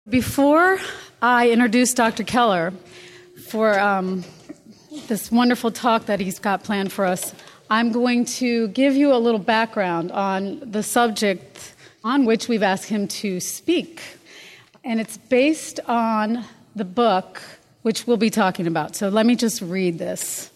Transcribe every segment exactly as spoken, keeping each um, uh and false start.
Before I introduce Doctor Keller for um, this wonderful talk that he's got planned for us, I'm going to give you a little background on the subject on which we've asked him to speak. And it's based on the book which we'll be talking about. So let me just read this.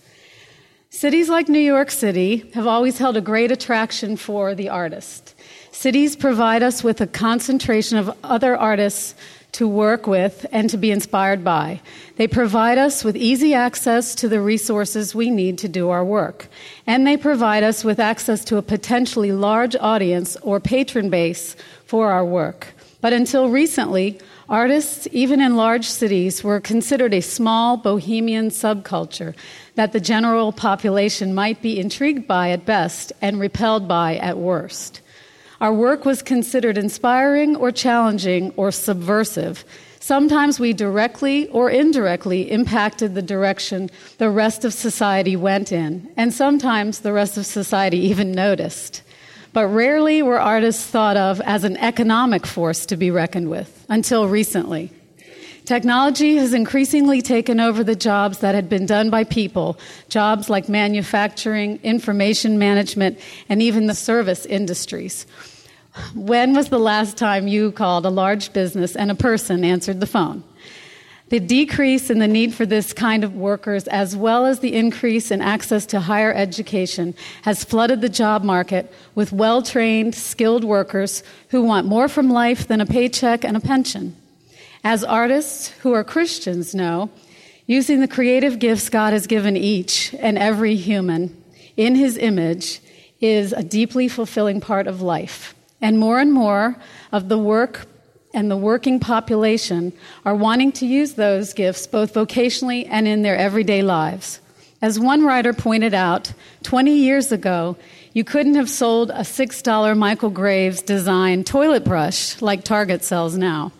Cities like New York City have always held a great attraction for the artist. Cities provide us with a concentration of other artists to work with and to be inspired by. They provide us with easy access to the resources we need to do our work. And they provide us with access to a potentially large audience or patron base for our work. But until recently, artists, even in large cities, were considered a small bohemian subculture that the general population might be intrigued by at best and repelled by at worst. Our work was considered inspiring or challenging or subversive. Sometimes we directly or indirectly impacted the direction the rest of society went in, and sometimes the rest of society even noticed. But rarely were artists thought of as an economic force to be reckoned with, until recently. Technology has increasingly taken over the jobs that had been done by people, jobs like manufacturing, information management, and even the service industries. When was the last time you called a large business and a person answered the phone? The decrease in the need for this kind of workers, as well as the increase in access to higher education, has flooded the job market with well-trained, skilled workers who want more from life than a paycheck and a pension. As artists who are Christians know, using the creative gifts God has given each and every human in His image is a deeply fulfilling part of life. And more and more of the work and the working population are wanting to use those gifts both vocationally and in their everyday lives. As one writer pointed out, twenty years ago, you couldn't have sold a six dollar Michael Graves design toilet brush like Target sells now.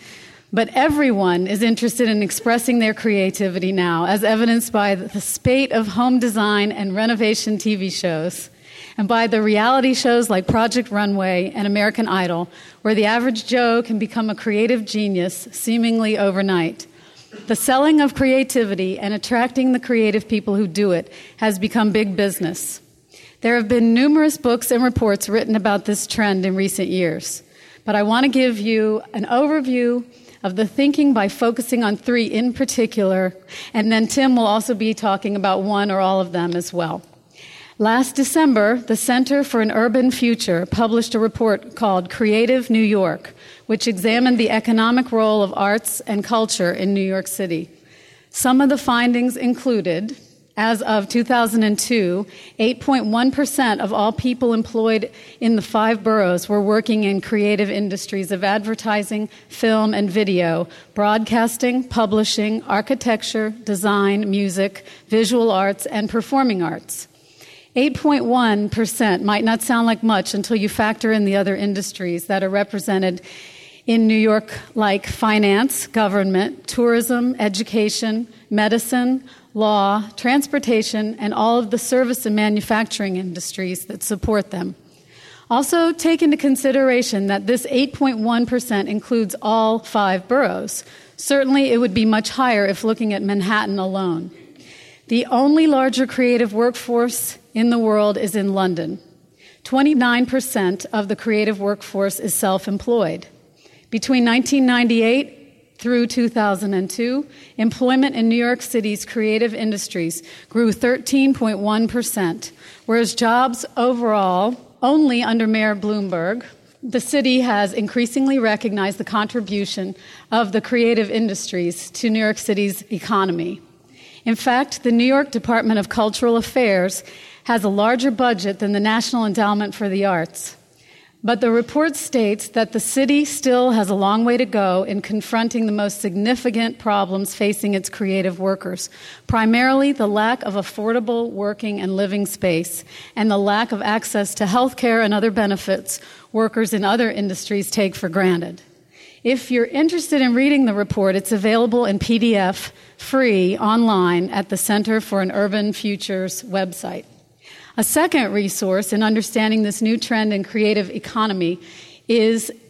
But everyone is interested in expressing their creativity now, as evidenced by the spate of home design and renovation T V shows, and by the reality shows like Project Runway and American Idol, where the average Joe can become a creative genius seemingly overnight. The selling of creativity and attracting the creative people who do it has become big business. There have been numerous books and reports written about this trend in recent years, but I want to give you an overview of the thinking by focusing on three in particular, and then Tim will also be talking about one or all of them as well. Last December, the Center for an Urban Future published a report called Creative New York, which examined the economic role of arts and culture in New York City. Some of the findings included, as of two thousand two, eight point one percent of all people employed in the five boroughs were working in creative industries of advertising, film and video, broadcasting, publishing, architecture, design, music, visual arts, and performing arts. eight point one percent might not sound like much until you factor in the other industries that are represented in New York, like finance, government, tourism, education, medicine, law, transportation, and all of the service and manufacturing industries that support them. Also, take into consideration that this eight point one percent includes all five boroughs. Certainly, it would be much higher if looking at Manhattan alone. The only larger creative workforce in the world is in London. twenty-nine percent of the creative workforce is self-employed. Between nineteen ninety-eight through two thousand two, employment in New York City's creative industries grew thirteen point one percent, whereas jobs overall, only under Mayor Bloomberg, the city has increasingly recognized the contribution of the creative industries to New York City's economy. In fact, the New York Department of Cultural Affairs has a larger budget than the National Endowment for the Arts. But the report states that the city still has a long way to go in confronting the most significant problems facing its creative workers, primarily the lack of affordable working and living space and the lack of access to health care and other benefits workers in other industries take for granted. If you're interested in reading the report, it's available in P D F, free, online at the Center for an Urban Future's website. A second resource in understanding this new trend in creative economy is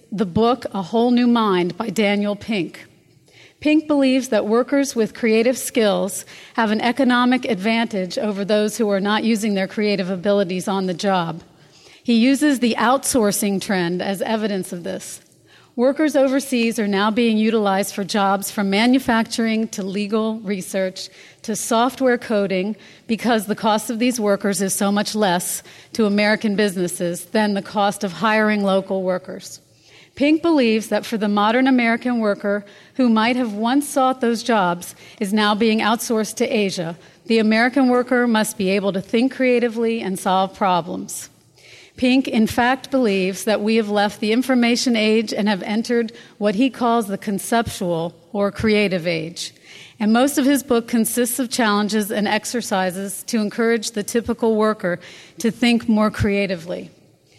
the book A Whole New Mind by Daniel Pink. Pink believes that workers with creative skills have an economic advantage over those who are not using their creative abilities on the job. He uses the outsourcing trend as evidence of this. Workers overseas are now being utilized for jobs from manufacturing to legal research to software coding because the cost of these workers is so much less to American businesses than the cost of hiring local workers. Pink believes that for the modern American worker who might have once sought those jobs is now being outsourced to Asia, the American worker must be able to think creatively and solve problems. Pink, in fact, believes that we have left the information age and have entered what he calls the conceptual or creative age. And most of his book consists of challenges and exercises to encourage the typical worker to think more creatively.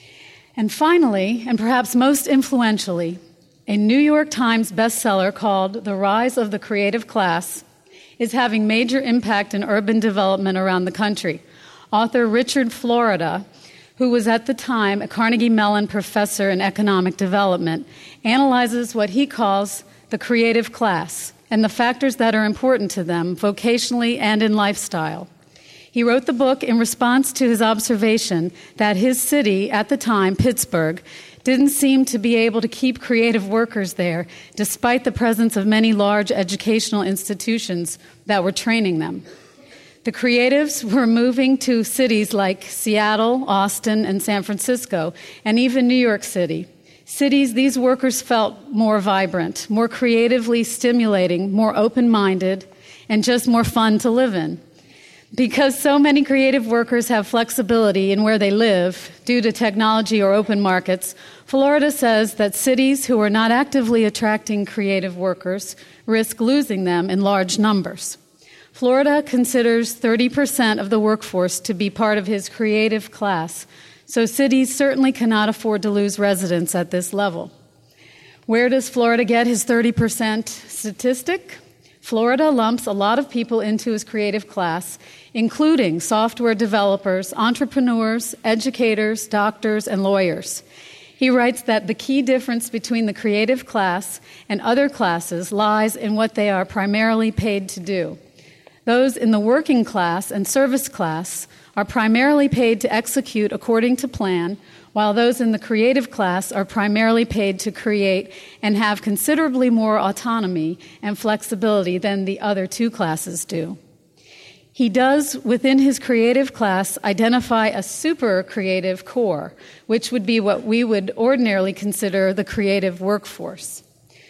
And finally, and perhaps most influentially, a New York Times bestseller called The Rise of the Creative Class is having major impact in urban development around the country. Author Richard Florida, who was at the time a Carnegie Mellon professor in economic development, analyzes what he calls the creative class and the factors that are important to them vocationally and in lifestyle. He wrote the book in response to his observation that his city at the time, Pittsburgh, didn't seem to be able to keep creative workers there despite the presence of many large educational institutions that were training them. The creatives were moving to cities like Seattle, Austin, and San Francisco, and even New York City. Cities these workers felt more vibrant, more creatively stimulating, more open-minded, and just more fun to live in. Because so many creative workers have flexibility in where they live due to technology or open markets, Florida says that cities who are not actively attracting creative workers risk losing them in large numbers. Florida considers thirty percent of the workforce to be part of his creative class, so cities certainly cannot afford to lose residents at this level. Where does Florida get his thirty percent statistic? Florida lumps a lot of people into his creative class, including software developers, entrepreneurs, educators, doctors, and lawyers. He writes that the key difference between the creative class and other classes lies in what they are primarily paid to do. Those in the working class and service class are primarily paid to execute according to plan, while those in the creative class are primarily paid to create and have considerably more autonomy and flexibility than the other two classes do. He does, within his creative class, identify a super creative core, which would be what we would ordinarily consider the creative workforce.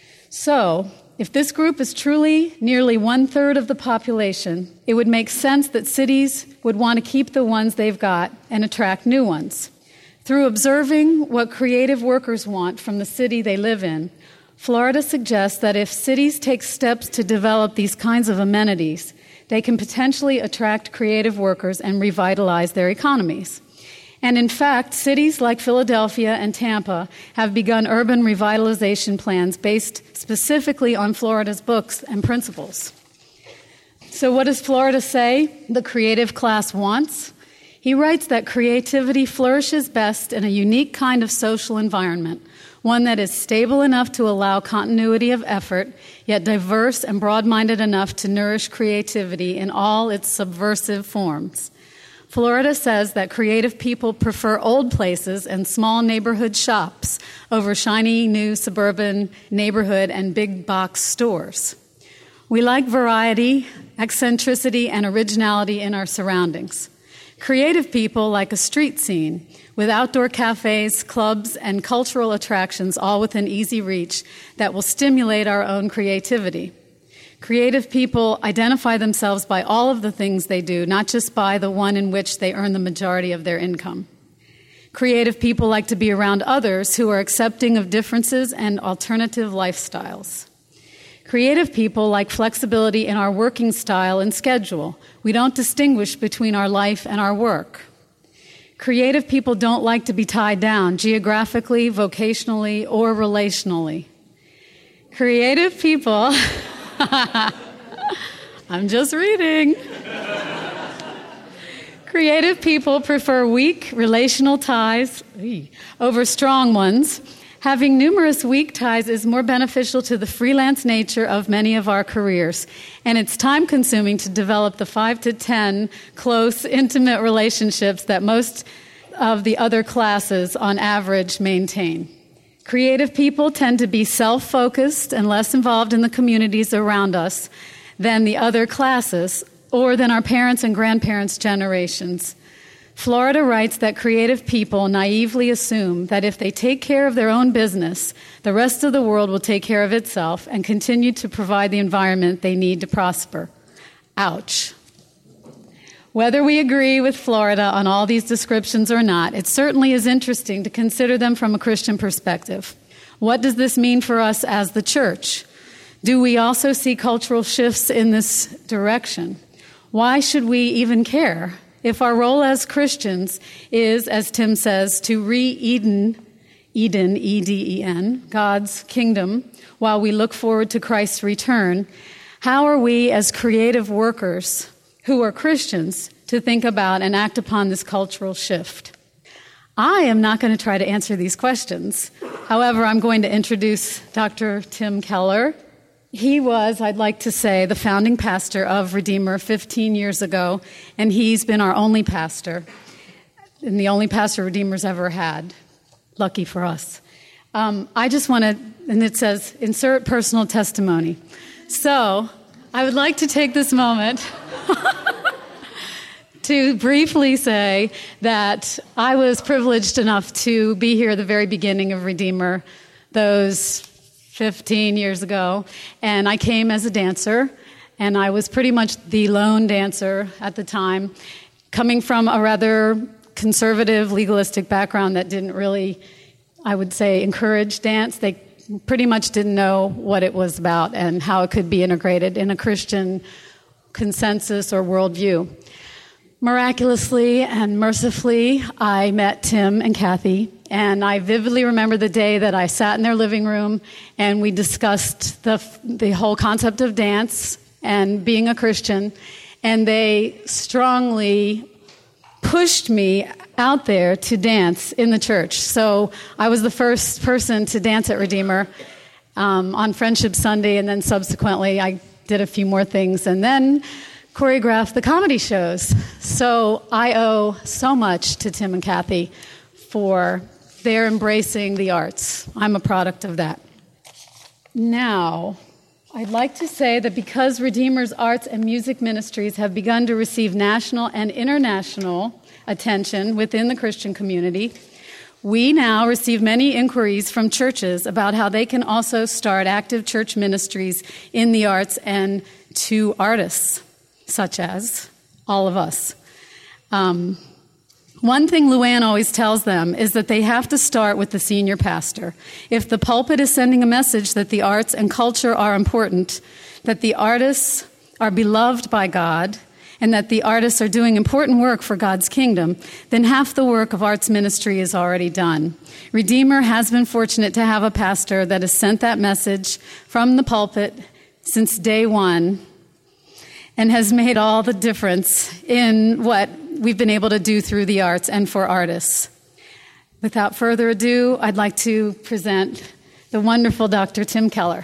So, if this group is truly nearly one-third of the population, it would make sense that cities would want to keep the ones they've got and attract new ones. Through observing what creative workers want from the city they live in, Florida suggests that if cities take steps to develop these kinds of amenities, they can potentially attract creative workers and revitalize their economies. And in fact, cities like Philadelphia and Tampa have begun urban revitalization plans based specifically on Florida's books and principles. So what does Florida say the creative class wants? He writes that creativity flourishes best in a unique kind of social environment, one that is stable enough to allow continuity of effort, yet diverse and broad-minded enough to nourish creativity in all its subversive forms. Florida says that creative people prefer old places and small neighborhood shops over shiny new suburban neighborhood and big box stores. We like variety, eccentricity, and originality in our surroundings. Creative people like a street scene with outdoor cafes, clubs, and cultural attractions all within easy reach that will stimulate our own creativity. Creative people identify themselves by all of the things they do, not just by the one in which they earn the majority of their income. Creative people like to be around others who are accepting of differences and alternative lifestyles. Creative people like flexibility in our working style and schedule. We don't distinguish between our life and our work. Creative people don't like to be tied down geographically, vocationally, or relationally. Creative people... I'm just reading. Creative people prefer weak relational ties over strong ones Having numerous weak ties is more beneficial to the freelance nature of many of our careers, and it's time-consuming to develop the five to ten close, intimate relationships that most of the other classes, on average, maintain. Creative people tend to be self-focused and less involved in the communities around us than the other classes or than our parents' and grandparents' generations. Florida writes that creative people naively assume that if they take care of their own business, the rest of the world will take care of itself and continue to provide the environment they need to prosper. Ouch. Whether we agree with Florida on all these descriptions or not, it certainly is interesting to consider them from a Christian perspective. What does this mean for us as the church? Do we also see cultural shifts in this direction? Why should we even care if our role as Christians is, as Tim says, to re-Eden, Eden, E D E N, God's kingdom, while we look forward to Christ's return? How are we as creative workers who are Christians to think about and act upon this cultural shift? I am not going to try to answer these questions. However, I'm going to introduce Doctor Tim Keller. He was, I'd like to say, the founding pastor of Redeemer fifteen years ago, and he's been our only pastor, and the only pastor Redeemer's ever had. Lucky for us. Um, I just want to, and it says, insert personal testimony. So I would like to take this moment to briefly say that I was privileged enough to be here at the very beginning of Redeemer, those fifteen years ago, and I came as a dancer, and I was pretty much the lone dancer at the time, coming from a rather conservative, legalistic background that didn't really, I would say, encourage dance. They pretty much didn't know what it was about and how it could be integrated in a Christian consensus or worldview. Miraculously and mercifully, I met Tim and Kathy, and I vividly remember the day that I sat in their living room and we discussed the the whole concept of dance and being a Christian, and they strongly pushed me out there to dance in the church. So I was the first person to dance at Redeemer um, on Friendship Sunday, and then subsequently I did a few more things, and then choreographed the comedy shows. So I owe so much to Tim and Kathy for their embracing the arts. I'm a product of that. Now, I'd like to say that because Redeemer's arts and music ministries have begun to receive national and international attention within the Christian community, we now receive many inquiries from churches about how they can also start active church ministries in the arts and to artists, such as all of us. Um, one thing Luann always tells them is that they have to start with the senior pastor. If the pulpit is sending a message that the arts and culture are important, that the artists are beloved by God, and that the artists are doing important work for God's kingdom, then half the work of arts ministry is already done. Redeemer has been fortunate to have a pastor that has sent that message from the pulpit since day one, and has made all the difference in what we've been able to do through the arts and for artists. Without further ado, I'd like to present the wonderful Doctor Tim Keller.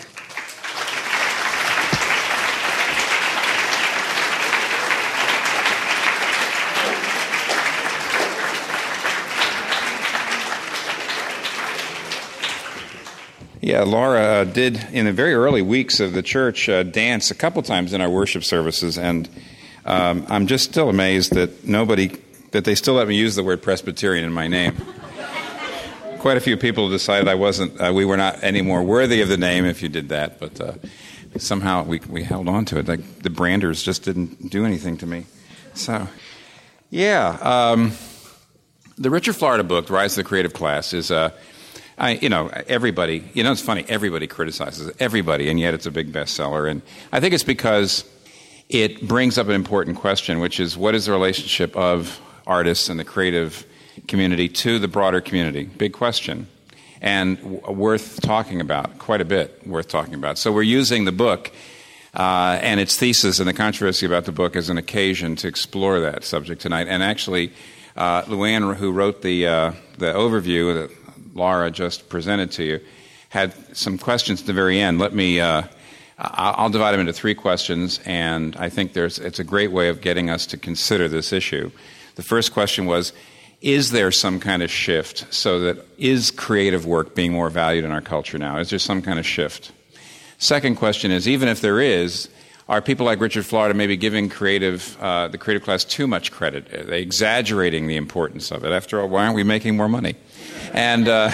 Yeah, Laura uh, did, in the very early weeks of the church, uh, dance a couple times in our worship services, and um, I'm just still amazed that nobody, that they still let me use the word Presbyterian in my name. Quite a few people decided I wasn't, uh, we were not any more worthy of the name if you did that, but uh, somehow we we held on to it. Like the branders just didn't do anything to me. So, yeah, um, the Richard Florida book, Rise of the Creative Class, is a uh, I, you know, everybody, you know, it's funny, everybody criticizes it, everybody, and yet it's a big bestseller. And I think it's because it brings up an important question, which is, what is the relationship of artists and the creative community to the broader community? Big question. And w- worth talking about, quite a bit worth talking about. So we're using the book uh, and its thesis and the controversy about the book as an occasion to explore that subject tonight. And actually, uh, Luann, who wrote the, uh, the overview, the Laura just presented to you had some questions at the very end. Let me, uh, I'll divide them into three questions, and I think there's, it's a great way of getting us to consider this issue. The first question was, is there some kind of shift so that is creative work being more valued in our culture now? Is there some kind of shift? Second question is, even if there is, are people like Richard Florida maybe giving creative, uh, the creative class too much credit? Are they exaggerating the importance of it? After all, why aren't we making more money? And uh,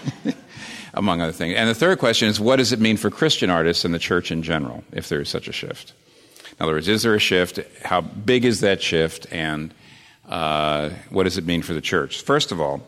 among other things. And the third question is, what does it mean for Christian artists and the church in general, if there is such a shift? In other words, is there a shift? How big is that shift? And uh, what does it mean for the church? First of all,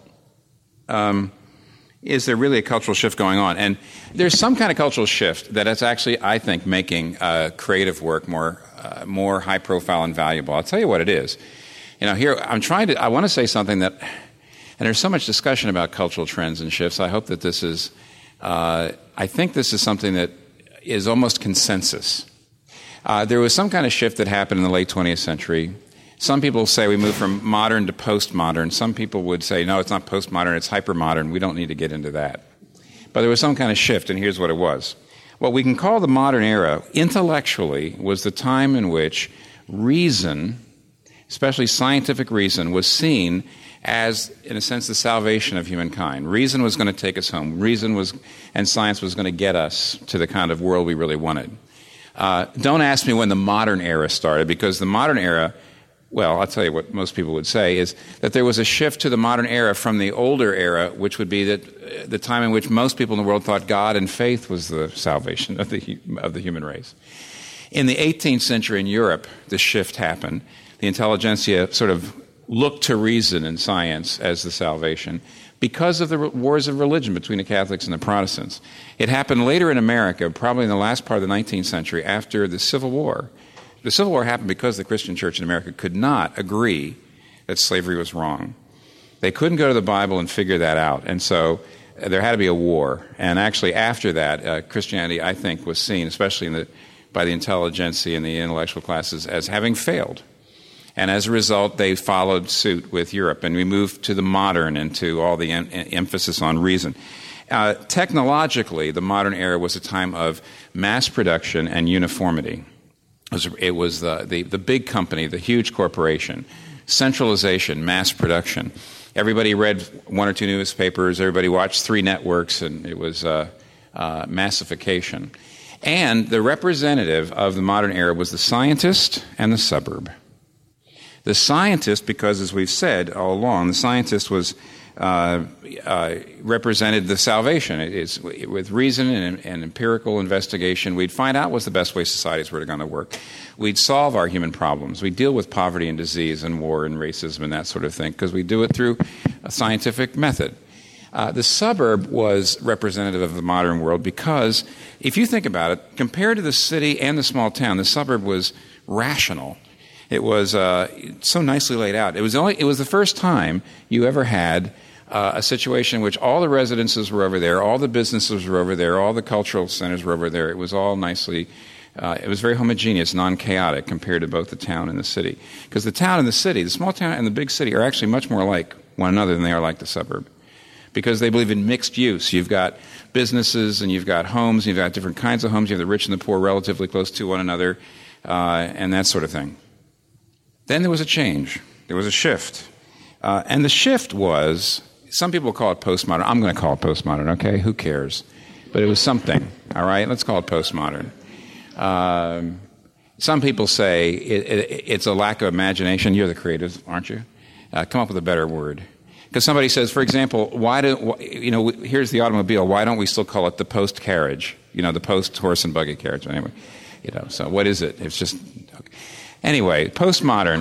um, is there really a cultural shift going on? And there's some kind of cultural shift that is actually, I think, making uh, creative work more uh, more high profile and valuable. I'll tell you what it is. You know, here I'm trying to. I want to say something that, and there's so much discussion about cultural trends and shifts. I hope that this is. Uh, I think this is something that is almost consensus. Uh, there was some kind of shift that happened in the late twentieth century. Some people say we moved from modern to postmodern. Some people would say, no, it's not postmodern, it's hypermodern. We don't need to get into that. But there was some kind of shift, and here's what it was. What we can call the modern era, intellectually, was the time in which reason, especially scientific reason, was seen as, in a sense, the salvation of humankind. Reason was going to take us home. Reason was, and science was going to get us to the kind of world we really wanted. Uh, don't ask me when the modern era started, because the modern era, well, I'll tell you what most people would say, is that there was a shift to the modern era from the older era, which would be that the time in which most people in the world thought God and faith was the salvation of the of the human race. In the eighteenth century in Europe, this shift happened. The intelligentsia sort of looked to reason and science as the salvation because of the wars of religion between the Catholics and the Protestants. It happened later in America, probably in the last part of the nineteenth century, after the Civil War. The Civil War happened because the Christian church in America could not agree that slavery was wrong. They couldn't go to the Bible and figure that out, and so uh, there had to be a war. And actually after that, uh, Christianity, I think, was seen, especially in the, by the intelligentsia and the intellectual classes, as having failed. And as a result, they followed suit with Europe, and we moved to the modern and to all the em- emphasis on reason. Uh, technologically, the modern era was a time of mass production and uniformity. It was, it was the, the, the big company, the huge corporation, centralization, mass production. Everybody read one or two newspapers, everybody watched three networks, and it was uh, uh, massification. And the representative of the modern era was the scientist and the suburb. The scientist, because as we've said all along, the scientist was uh, uh, represented the salvation. It is, with reason and, and empirical investigation, we'd find out what's the best way societies were going to work. We'd solve our human problems. We'd deal with poverty and disease and war and racism and that sort of thing, because we do it through a scientific method. Uh, the suburb was representative of the modern world because, if you think about it, compared to the city and the small town, the suburb was rational. It was uh, so nicely laid out. It was only it was the first time you ever had uh, a situation in which all the residences were over there, all the businesses were over there, all the cultural centers were over there. It was all nicely, uh, it was very homogeneous, non-chaotic compared to both the town and the city. Because the town and the city, the small town and the big city, are actually much more like one another than they are like the suburb. Because they believe in mixed use. You've got businesses and you've got homes, and you've got different kinds of homes. You have the rich and the poor relatively close to one another, uh, and that sort of thing. Then there was a change. There was a shift. Uh, and the shift was, some people call it postmodern. I'm going to call it postmodern, okay? Who cares? But it was something, all right? Let's call it postmodern. Um, some people say it, it, it's a lack of imagination. You're the creatives, aren't you? Uh, come up with a better word. Because somebody says, for example, why do, you know, here's the automobile. Why don't we still call it the post carriage? You know, the post horse and buggy carriage. Anyway, you know, so what is it? It's just... Okay. Anyway, postmodern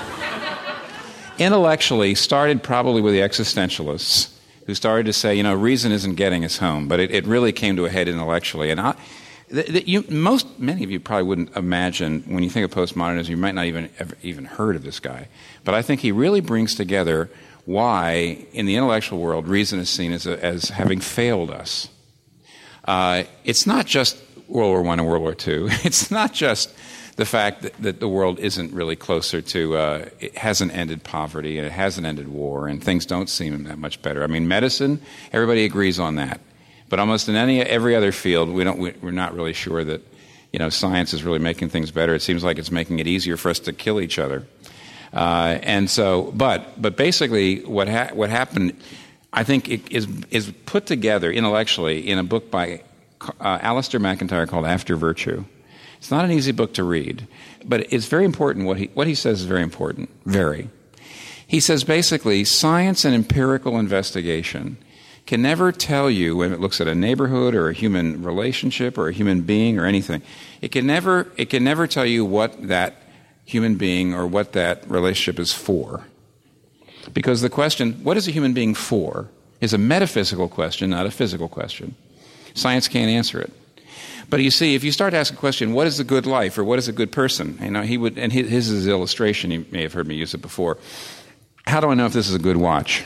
intellectually started probably with the existentialists who started to say, you know, reason isn't getting us home, but it, it really came to a head intellectually. And I, th- th- you, most, many of you probably wouldn't imagine, when you think of postmodernism, you might not even ever even heard of this guy. But I think he really brings together why, in the intellectual world, reason is seen as, a, as having failed us. Uh, it's not just World War One and World War Two. It's not just the fact that, that the world isn't really closer to, uh, it hasn't ended poverty, and it hasn't ended war, and things don't seem that much better. I mean, medicine, everybody agrees on that. But almost in any every other field, we don't, we, we're not really sure that, you know, science is really making things better. It seems like it's making it easier for us to kill each other. Uh, and so, but but basically what ha- what happened, I think, it is is put together intellectually in a book by uh, Alasdair MacIntyre called After Virtue. It's not an easy book to read, but it's very important. What he what he says is very important. Very. He says basically science and empirical investigation can never tell you, when it looks at a neighborhood or a human relationship or a human being or anything, it can never it can never tell you what that human being or what that relationship is for. Because the question, what is a human being for, is a metaphysical question, not a physical question. Science can't answer it. But you see, if you start to ask a question, what is a good life or what is a good person? You know, he would, and his, his is his illustration, you may have heard me use it before. How do I know if this is a good watch?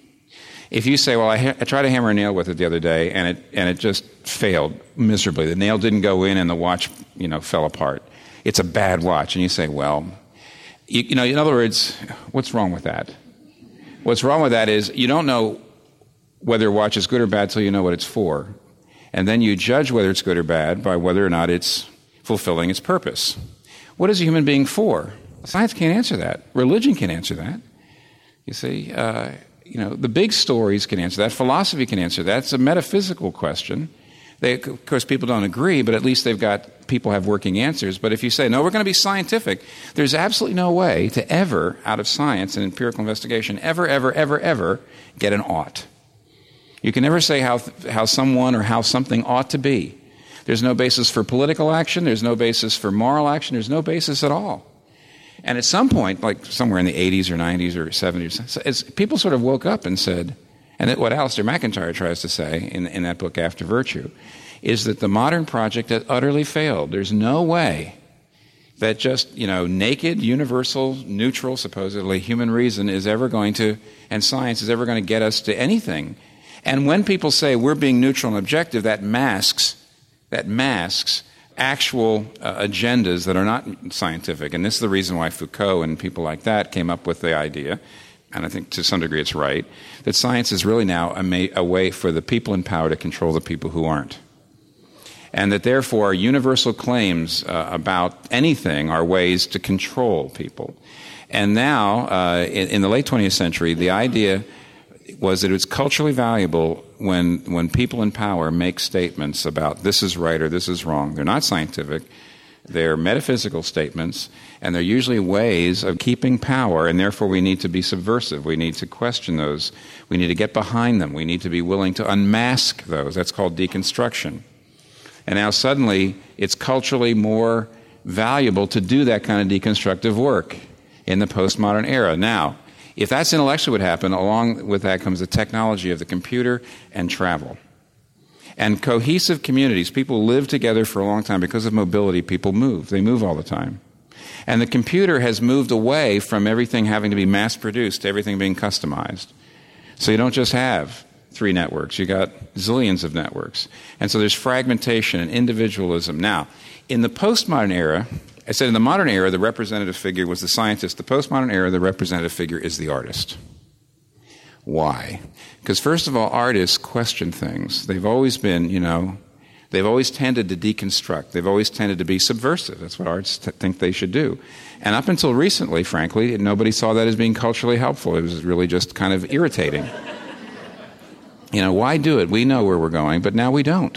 If you say, well, I, ha- I tried to hammer a nail with it the other day and it and it just failed miserably. The nail didn't go in and the watch, you know, fell apart. It's a bad watch. And you say, well, you, you know, in other words, what's wrong with that? What's wrong with that is you don't know whether a watch is good or bad till you know what it's for. And then you judge whether it's good or bad by whether or not it's fulfilling its purpose. What is a human being for? Science can't answer that. Religion can answer that. You see, uh, you know, the big stories can answer that. Philosophy can answer that. It's a metaphysical question. They, of course, people don't agree, but at least they've got, people have working answers. But if you say, no, we're going to be scientific, there's absolutely no way to ever, out of science and empirical investigation, ever, ever, ever, ever get an ought. You can never say how how someone or how something ought to be. There's no basis for political action. There's no basis for moral action. There's no basis at all. And at some point, like somewhere in the eighties or nineties or seventies, it's, people sort of woke up and said, and that what Alasdair MacIntyre tries to say in, in that book, After Virtue, is that the modern project has utterly failed. There's no way that just, you know, naked, universal, neutral, supposedly human reason is ever going to, and science is ever going to get us to anything. And when people say we're being neutral and objective, that masks, that masks actual uh, agendas that are not scientific. And this is the reason why Foucault and people like that came up with the idea, and I think to some degree it's right, that science is really now a, ma- a way for the people in power to control the people who aren't. And that therefore universal claims uh, about anything are ways to control people. And now, uh, in, in the late twentieth century, the idea was that it was culturally valuable when when people in power make statements about this is right or this is wrong. They're not scientific. They're metaphysical statements, and they're usually ways of keeping power, and therefore we need to be subversive. We need to question those. We need to get behind them. We need to be willing to unmask those. That's called deconstruction. And now suddenly it's culturally more valuable to do that kind of deconstructive work in the postmodern era. Now, if that's intellectually what happened, along with that comes the technology of the computer and travel. And cohesive communities. People live together for a long time. Because of mobility, people move. They move all the time. And the computer has moved away from everything having to be mass-produced to everything being customized. So you don't just have three networks. You got zillions of networks. And so there's fragmentation and individualism. Now, in the postmodern era, I said in the modern era, the representative figure was the scientist. The postmodern era, the representative figure is the artist. Why? Because first of all, artists question things. They've always been, you know, they've always tended to deconstruct. They've always tended to be subversive. That's what artists t- think they should do. And up until recently, frankly, nobody saw that as being culturally helpful. It was really just kind of irritating. You know, why do it? We know where we're going, but now we don't.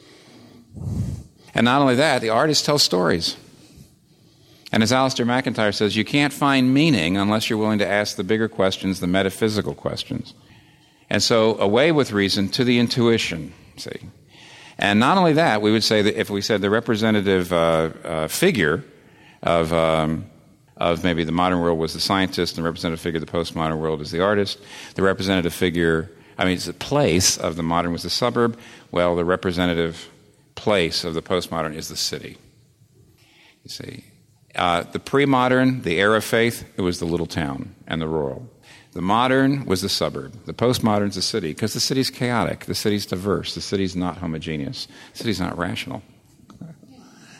And not only that, the artists tell stories. And as Alasdair MacIntyre says, you can't find meaning unless you're willing to ask the bigger questions, the metaphysical questions. And so away with reason to the intuition, see. And not only that, we would say that if we said the representative uh, uh, figure of um, of maybe the modern world was the scientist, and the representative figure of the postmodern world is the artist, the representative figure, I mean, it's the place of the modern was the suburb, well, the representative place of the postmodern is the city. You see. Uh, the pre-modern, the era of faith, it was the little town and the rural. The modern was the suburb. The postmodern is the city, because the city's chaotic, the city's diverse, the city's not homogeneous, the city's not rational.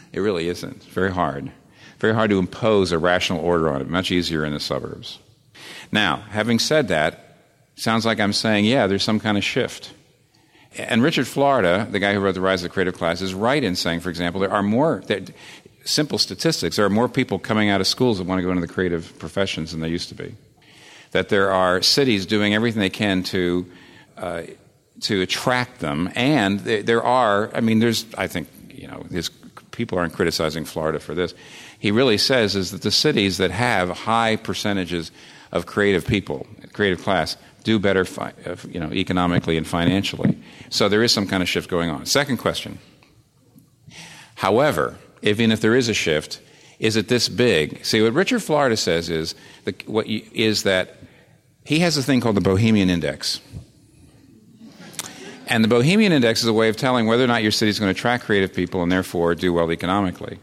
It really isn't. It's very hard. Very hard to impose a rational order on it. Much easier in the suburbs. Now, having said that, sounds like I'm saying, yeah, there's some kind of shift. And Richard Florida, the guy who wrote The Rise of the Creative Class, is right in saying, for example, there are more, there, simple statistics, there are more people coming out of schools that want to go into the creative professions than there used to be. That there are cities doing everything they can to uh, to attract them, and there, there are, I mean, there's, I think, you know, his, people aren't criticizing Florida for this. He really says is that the cities that have high percentages of creative people, creative class, do better, fi- you know, economically and financially. So there is some kind of shift going on. Second question. However, even if there is a shift, is it this big? See, what Richard Florida says is the, what you, is that he has a thing called the Bohemian Index. And the Bohemian Index is a way of telling whether or not your city is going to attract creative people and therefore do well economically.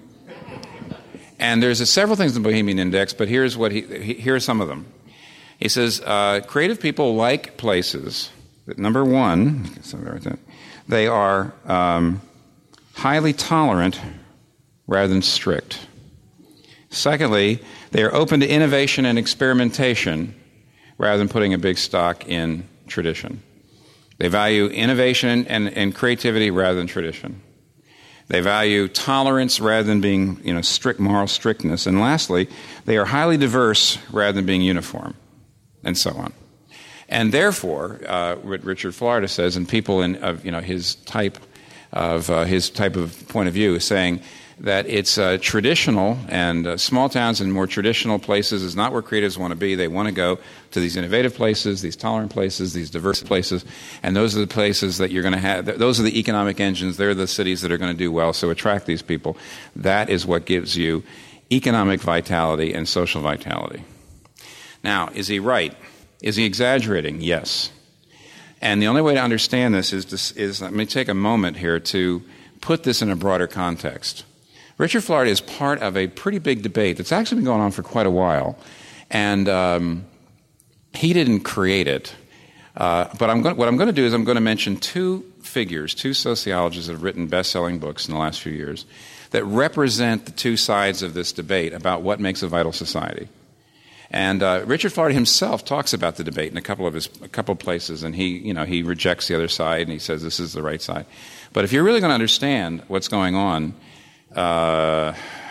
And there's a, several things in the Bohemian Index, but here's what he, he here are some of them. He says uh, creative people like places that, number one, they are um, highly tolerant rather than strict. Secondly, they are open to innovation and experimentation rather than putting a big stock in tradition. They value innovation and, and creativity rather than tradition. They value tolerance rather than being, you know, strict moral strictness. And lastly, they are highly diverse rather than being uniform, and so on. And therefore, uh, Richard Florida says, and people in of you know his type of uh, his type of point of view is saying that it's uh, traditional, and uh, small towns and more traditional places is not where creatives want to be. They want to go to these innovative places, these tolerant places, these diverse places, and those are the places that you're going to have. Those are the economic engines. They're the cities that are going to do well, so attract these people. That is what gives you economic vitality and social vitality. Now, is he right? Is he exaggerating? Yes. And the only way to understand this is, to, is let me take a moment here to put this in a broader context. Richard Florida is part of a pretty big debate that's actually been going on for quite a while, and um, he didn't create it. Uh, but I'm going, what I'm going to do is I'm going to mention two figures, two sociologists that have written best-selling books in the last few years that represent the two sides of this debate about what makes a vital society. And uh, Richard Florida himself talks about the debate in a couple of his a couple of places, and he you know he rejects the other side and he says this is the right side. But if you're really going to understand what's going on, uh,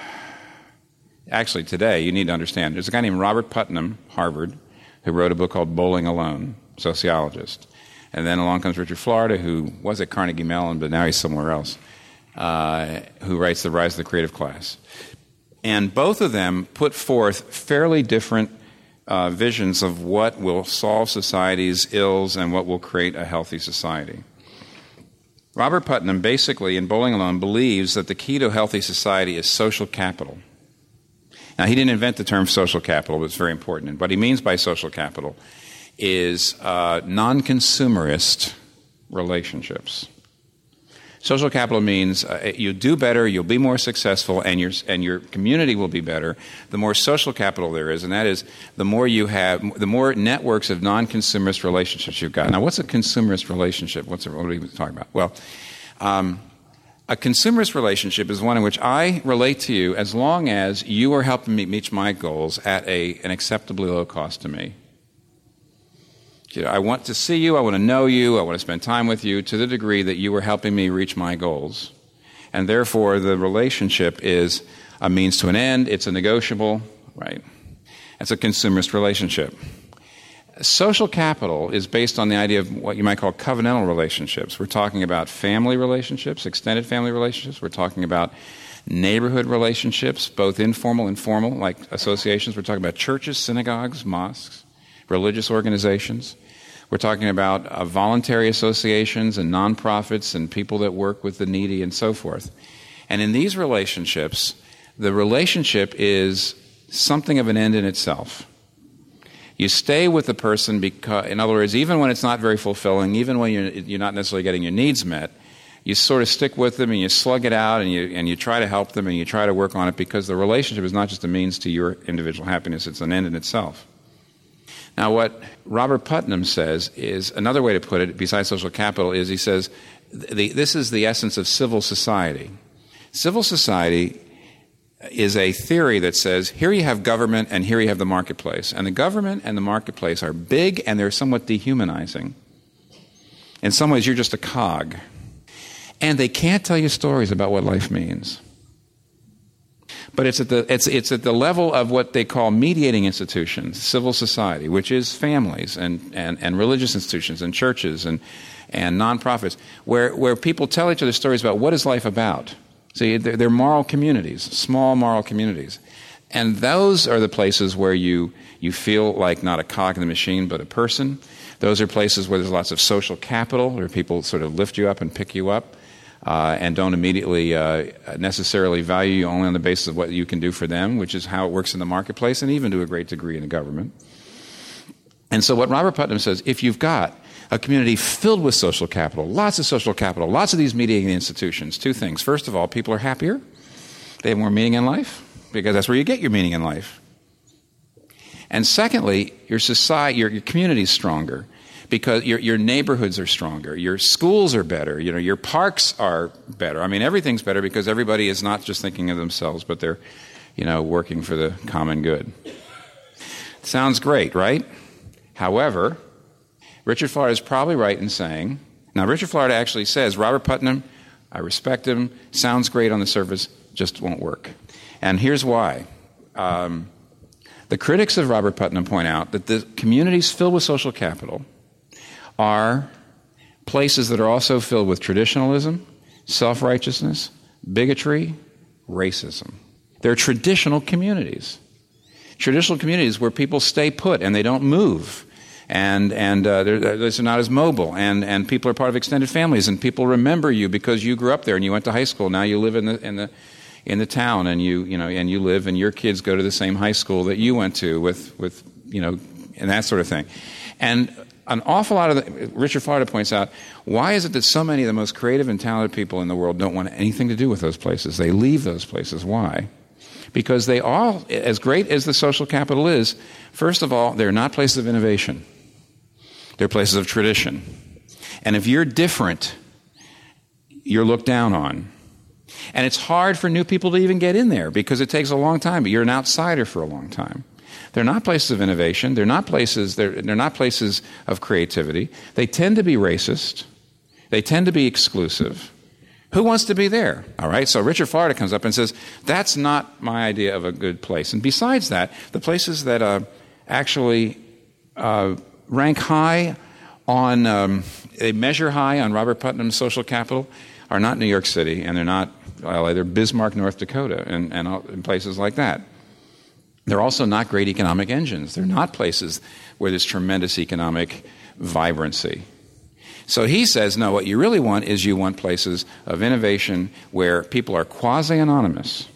actually today you need to understand. There's a guy named Robert Putnam, Harvard, who wrote a book called Bowling Alone, sociologist. And then along comes Richard Florida, who was at Carnegie Mellon, but now he's somewhere else, uh, who writes The Rise of the Creative Class. And both of them put forth fairly different uh, visions of what will solve society's ills and what will create a healthy society. Robert Putnam, basically, in Bowling Alone, believes that the key to a healthy society is social capital. Now, he didn't invent the term social capital, but it's very important. And what he means by social capital is uh, non-consumerist relationships. Social capital means uh, you do better, you'll be more successful, and your and your community will be better the more social capital there is, and that is the more you have, the more networks of non-consumerist relationships you've got. Now, what's a consumerist relationship? What's a, what are we talking about? Well, um, a consumerist relationship is one in which I relate to you as long as you are helping me reach my goals at a an acceptably low cost to me. You know, I want to see you, I want to know you, I want to spend time with you to the degree that you are helping me reach my goals. And therefore, the relationship is a means to an end, it's a negotiable, right? It's a consumerist relationship. Social capital is based on the idea of what you might call covenantal relationships. We're talking about family relationships, extended family relationships. We're talking about neighborhood relationships, both informal and formal, like associations. We're talking about churches, synagogues, mosques, religious organizations. We're talking about uh, voluntary associations and nonprofits and people that work with the needy and so forth. And in these relationships, the relationship is something of an end in itself. You stay with the person because, in other words, even when it's not very fulfilling, even when you're, you're not necessarily getting your needs met, you sort of stick with them and you slug it out and you and you try to help them and you try to work on it because the relationship is not just a means to your individual happiness, it's an end in itself. Now, what Robert Putnam says is, another way to put it, besides social capital, is he says, the, this is the essence of civil society. Civil society is a theory that says, here you have government and here you have the marketplace. And the government and the marketplace are big and they're somewhat dehumanizing. In some ways, you're just a cog. And they can't tell you stories about what life means. But it's at the it's it's at the level of what they call mediating institutions, civil society, which is families and, and, and religious institutions and churches and, and nonprofits, where, where people tell each other stories about what is life about. See, they're, they're moral communities, small moral communities. And those are the places where you, you feel like not a cog in the machine, but a person. Those are places where there's lots of social capital, where people sort of lift you up and pick you up. Uh, and don't immediately uh, necessarily value you only on the basis of what you can do for them, which is how it works in the marketplace and even to a great degree in the government. And so what Robert Putnam says, if you've got a community filled with social capital, lots of social capital, lots of these mediating institutions, two things. First of all, people are happier. They have more meaning in life because that's where you get your meaning in life. And secondly, your society, your, your community is stronger. Because your your neighborhoods are stronger, your schools are better, you know, your parks are better. I mean, everything's better because everybody is not just thinking of themselves, but they're, you know, working for the common good. Sounds great, right? However, Richard Florida is probably right in saying, now Richard Florida actually says, Robert Putnam, I respect him, sounds great on the surface, just won't work. And here's why. Um, the critics of Robert Putnam point out that the communities filled with social capital are places that are also filled with traditionalism, self-righteousness, bigotry, racism. They're traditional communities. Traditional communities where people stay put and they don't move. And and uh, they're, they're not as mobile. And, and people are part of extended families. And people remember you because you grew up there and you went to high school. Now you live in the in the in the town and you you know and you live and your kids go to the same high school that you went to with with you know and that sort of thing. And an awful lot of the, Richard Florida points out, why is it that so many of the most creative and talented people in the world don't want anything to do with those places? They leave those places. Why? Because they all, as great as the social capital is, first of all, they're not places of innovation. They're places of tradition. And if you're different, you're looked down on. And it's hard for new people to even get in there because it takes a long time. You're an outsider for a long time. They're not places of innovation. They're not places, they're, they're not places of creativity. They tend to be racist. They tend to be exclusive. Who wants to be there? All right, so Richard Florida comes up and says, that's not my idea of a good place. And besides that, the places that uh, actually uh, rank high on, um, they measure high on Robert Putnam's social capital are not New York City, and they're not L A. They're Bismarck, North Dakota, and, and, and places like that. They're also not great economic engines. They're not places where there's tremendous economic vibrancy. So he says, no, what you really want is you want places of innovation where people are quasi-anonymous.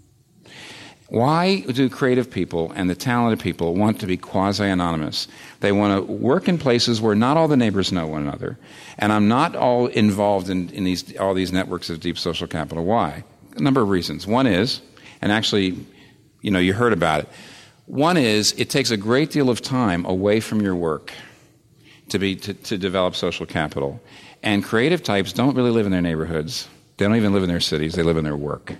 Why do creative people and the talented people want to be quasi-anonymous? They want to work in places where not all the neighbors know one another, and I'm not all involved in, in these all these networks of deep social capital. Why? A number of reasons. One is, and actually, you know, you heard about it. One is it takes a great deal of time away from your work to be to, to develop social capital. And creative types don't really live in their neighborhoods. They don't even live in their cities. They live in their work.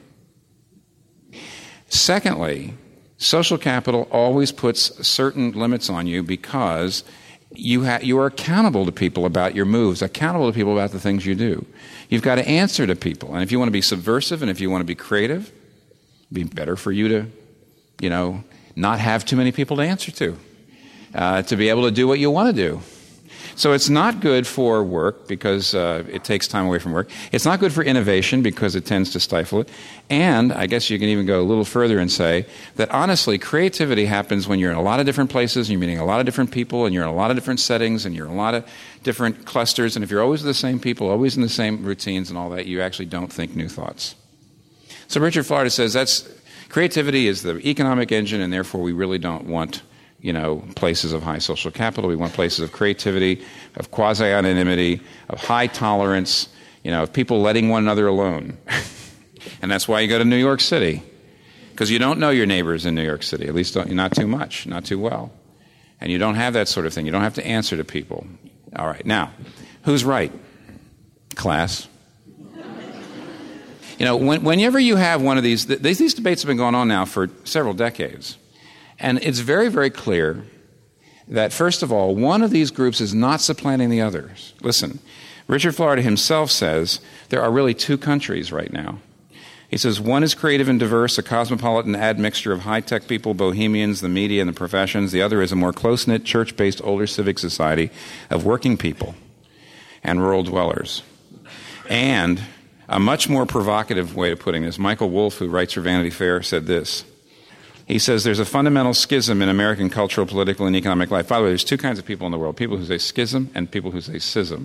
Secondly, social capital always puts certain limits on you because you ha- you are accountable to people about your moves, accountable to people about the things you do. You've got to answer to people. And if you want to be subversive and if you want to be creative, it'd be better for you to, you know, not have too many people to answer to, uh, to be able to do what you want to do. So it's not good for work because uh, it takes time away from work. It's not good for innovation because it tends to stifle it. And I guess you can even go a little further and say that honestly, creativity happens when you're in a lot of different places, and you're meeting a lot of different people, and you're in a lot of different settings, and you're in a lot of different clusters. And if you're always with the same people, always in the same routines and all that, you actually don't think new thoughts. So Richard Florida says that's creativity is the economic engine, and therefore we really don't want, you know, places of high social capital. We want places of creativity, of quasi-anonymity, of high tolerance, you know, of people letting one another alone. And that's why you go to New York City, because you don't know your neighbors in New York City, at least don't, not too much, not too well. And you don't have that sort of thing. You don't have to answer to people. All right, now, who's right? Class. You know, when, whenever you have one of these, th- these debates have been going on now for several decades. And it's very, very clear that, first of all, one of these groups is not supplanting the others. Listen, Richard Florida himself says there are really two countries right now. He says one is creative and diverse, a cosmopolitan admixture of high-tech people, bohemians, the media, and the professions. The other is a more close-knit, church-based, older civic society of working people and rural dwellers. And a much more provocative way of putting this, Michael Wolff, who writes for Vanity Fair, said this. He says there's a fundamental schism in American cultural, political, and economic life. By the way, there's two kinds of people in the world, people who say schism and people who say schism.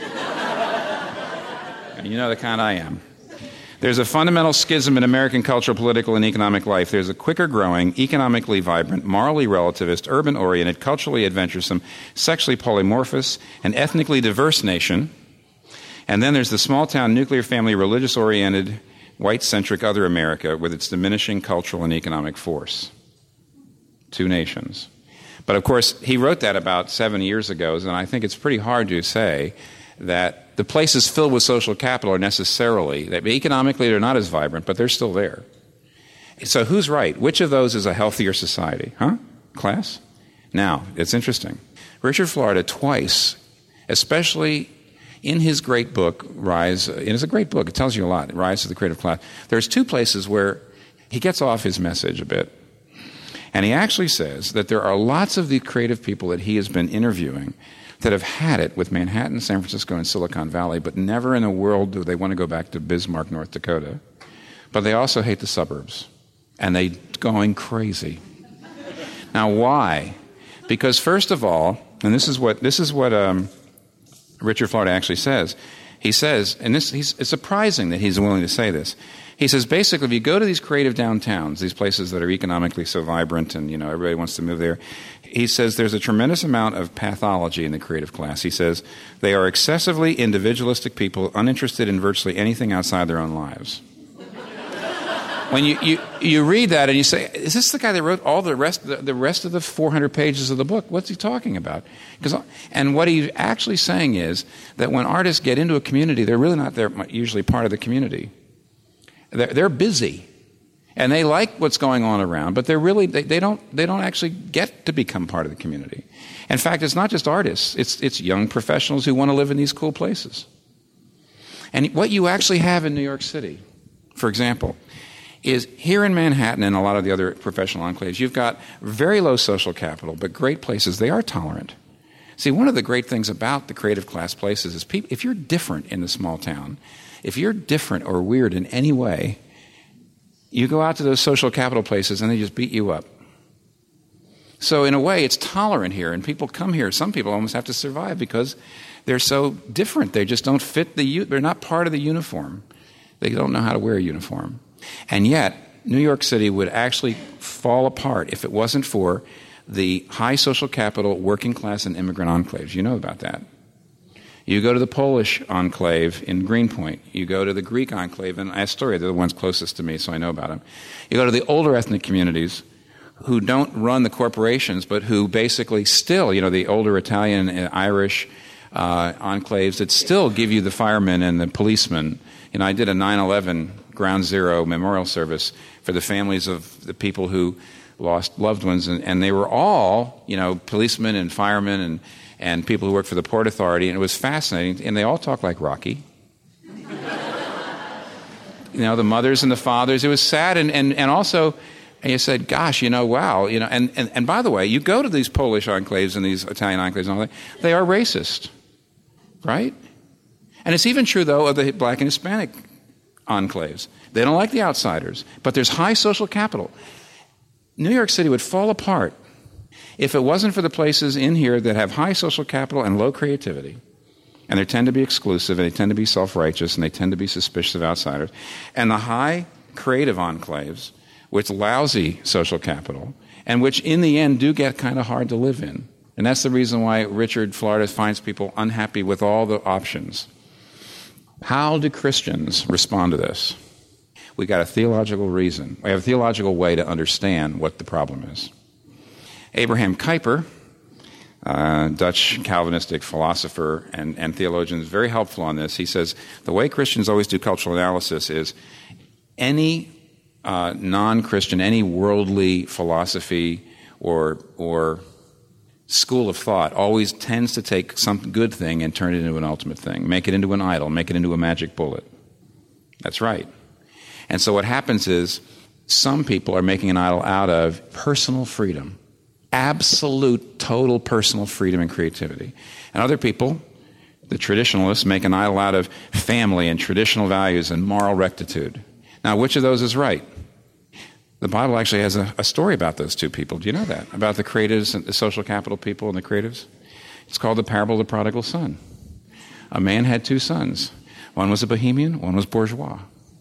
And you know the kind I am. There's a fundamental schism in American cultural, political, and economic life. There's a quicker growing, economically vibrant, morally relativist, urban-oriented, culturally adventuresome, sexually polymorphous, and ethnically diverse nation. And then there's the small-town, nuclear family, religious-oriented, white-centric other America with its diminishing cultural and economic force. Two nations. But, of course, he wrote that about seven years ago, and I think it's pretty hard to say that the places filled with social capital are necessarily, that economically they're not as vibrant, but they're still there. So who's right? Which of those is a healthier society? Huh? Class? Now, it's interesting. Richard Florida twice, especially in his great book, Rise, and it's a great book, it tells you a lot, Rise to the Creative Class, there's two places where he gets off his message a bit. And he actually says that there are lots of the creative people that he has been interviewing that have had it with Manhattan, San Francisco, and Silicon Valley, but never in the world do they want to go back to Bismarck, North Dakota. But they also hate the suburbs. And they're going crazy. Now, why? Because first of all, and this is what this is what um, Richard Florida actually says. He says, and this he's, it's surprising that he's willing to say this. He says, basically, if you go to these creative downtowns, these places that are economically so vibrant and, you know, everybody wants to move there, he says there's a tremendous amount of pathology in the creative class. He says they are excessively individualistic people, uninterested in virtually anything outside their own lives. When you, you, you read that and you say, is this the guy that wrote all the rest, the, the rest of the four hundred pages of the book? What's he talking about? Because, and what he's actually saying is that when artists get into a community, they're really not there, usually part of the community. They're, they're busy, and they like what's going on around, but they're really they, they don't they don't actually get to become part of the community. In fact, it's not just artists; it's it's young professionals who want to live in these cool places. And what you actually have in New York City, for example, is here in Manhattan and a lot of the other professional enclaves, you've got very low social capital, but great places. They are tolerant. See, one of the great things about the creative class places is people, if you're different in the small town, if you're different or weird in any way, you go out to those social capital places and they just beat you up. So in a way, it's tolerant here, and people come here. Some people almost have to survive because they're so different. They just don't fit the, they're not part of the uniform. They don't know how to wear a uniform. And yet, New York City would actually fall apart if it wasn't for the high social capital, working class, and immigrant enclaves. You know about that. You go to the Polish enclave in Greenpoint. You go to the Greek enclave in Astoria. They're the ones closest to me, so I know about them. You go to the older ethnic communities who don't run the corporations, but who basically still, you know, the older Italian and Irish uh, enclaves that still give you the firemen and the policemen. You know, I did a nine eleven Ground Zero memorial service for the families of the people who lost loved ones, and, and they were all, you know, policemen and firemen and and people who work for the Port Authority, and it was fascinating, and they all talk like Rocky. You know, the mothers and the fathers. It was sad, and, and, and also, and you said, gosh, you know, wow, you know, and, and, and by the way, you go to these Polish enclaves and these Italian enclaves and all that, they are racist, right? And it's even true, though, of the Black and Hispanic enclaves. They don't like the outsiders, but there's high social capital. New York City would fall apart if it wasn't for the places in here that have high social capital and low creativity. And they tend to be exclusive, and they tend to be self-righteous, and they tend to be suspicious of outsiders. And the high creative enclaves with lousy social capital, and which in the end do get kind of hard to live in. And that's the reason why Richard Florida finds people unhappy with all the options. How do Christians respond to this? We got a theological reason. We have a theological way to understand what the problem is. Abraham Kuyper, uh, Dutch Calvinistic philosopher and, and theologian, is very helpful on this. He says the way Christians always do cultural analysis is any uh, non-Christian, any worldly philosophy or or school of thought always tends to take some good thing and turn it into an ultimate thing, make it into an idol, make it into a magic bullet. That's right. And so what happens is some people are making an idol out of personal freedom, absolute, total personal freedom and creativity. And other people, the traditionalists, make an idol out of family and traditional values and moral rectitude. Now, which of those is right? The Bible actually has a, a story about those two people. Do you know that? About the creatives and the social capital people and the creatives? It's called the parable of the prodigal son. A man had two sons. One was a bohemian, one was bourgeois.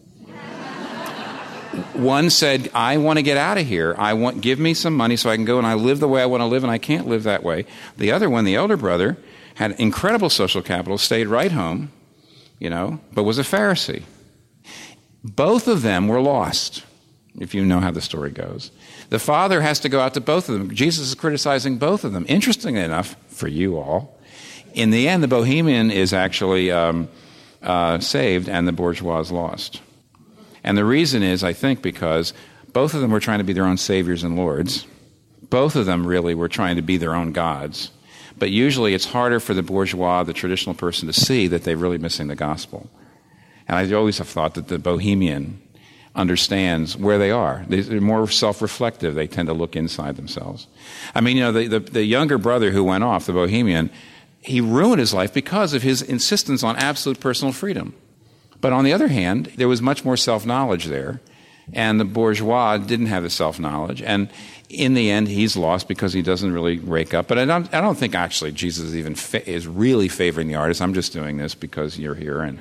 One said, I want to get out of here. I want, give me some money so I can go and I live the way I want to live, and I can't live that way. The other one, the elder brother, had incredible social capital, stayed right home, you know, but was a Pharisee. Both of them were lost, if you know how the story goes. The father has to go out to both of them. Jesus is criticizing both of them. Interestingly enough, for you all, in the end, the bohemian is actually um, uh, saved and the bourgeois is lost. And the reason is, I think, because both of them were trying to be their own saviors and lords. Both of them really were trying to be their own gods. But usually it's harder for the bourgeois, the traditional person, to see that they're really missing the gospel. And I always have thought that the bohemian understands where they are. They're more self-reflective. They tend to look inside themselves. I mean, you know, the, the, the younger brother who went off, the bohemian, he ruined his life because of his insistence on absolute personal freedom. But on the other hand, there was much more self-knowledge there, and the bourgeois didn't have the self-knowledge. And in the end, he's lost because he doesn't really rake up. But I don't, I don't think actually Jesus is even fa- is really favoring the artist. I'm just doing this because you're here. And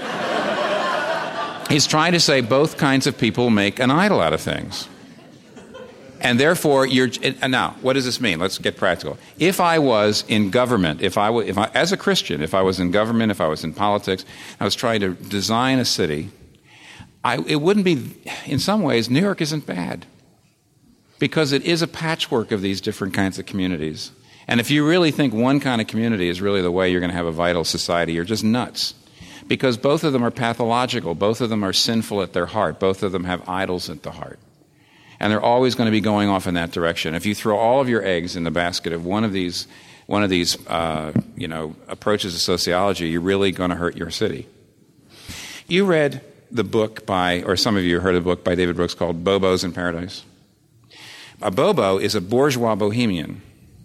he's trying to say both kinds of people make an idol out of things. And therefore, you're now. What does this mean? Let's get practical. If I was in government, if I, if I, as a Christian, if I was in government, if I was in politics, I was trying to design a city, I, it wouldn't be. In some ways, New York isn't bad because it is a patchwork of these different kinds of communities. And if you really think one kind of community is really the way you're going to have a vital society, you're just nuts. Because both of them are pathological. Both of them are sinful at their heart. Both of them have idols at the heart. And they're always going to be going off in that direction. If you throw all of your eggs in the basket of one of these, one of these, uh, you know, approaches to sociology, you're really going to hurt your city. You read the book by, or some of you heard a book by David Brooks called Bobos in Paradise. A bobo is a bourgeois bohemian.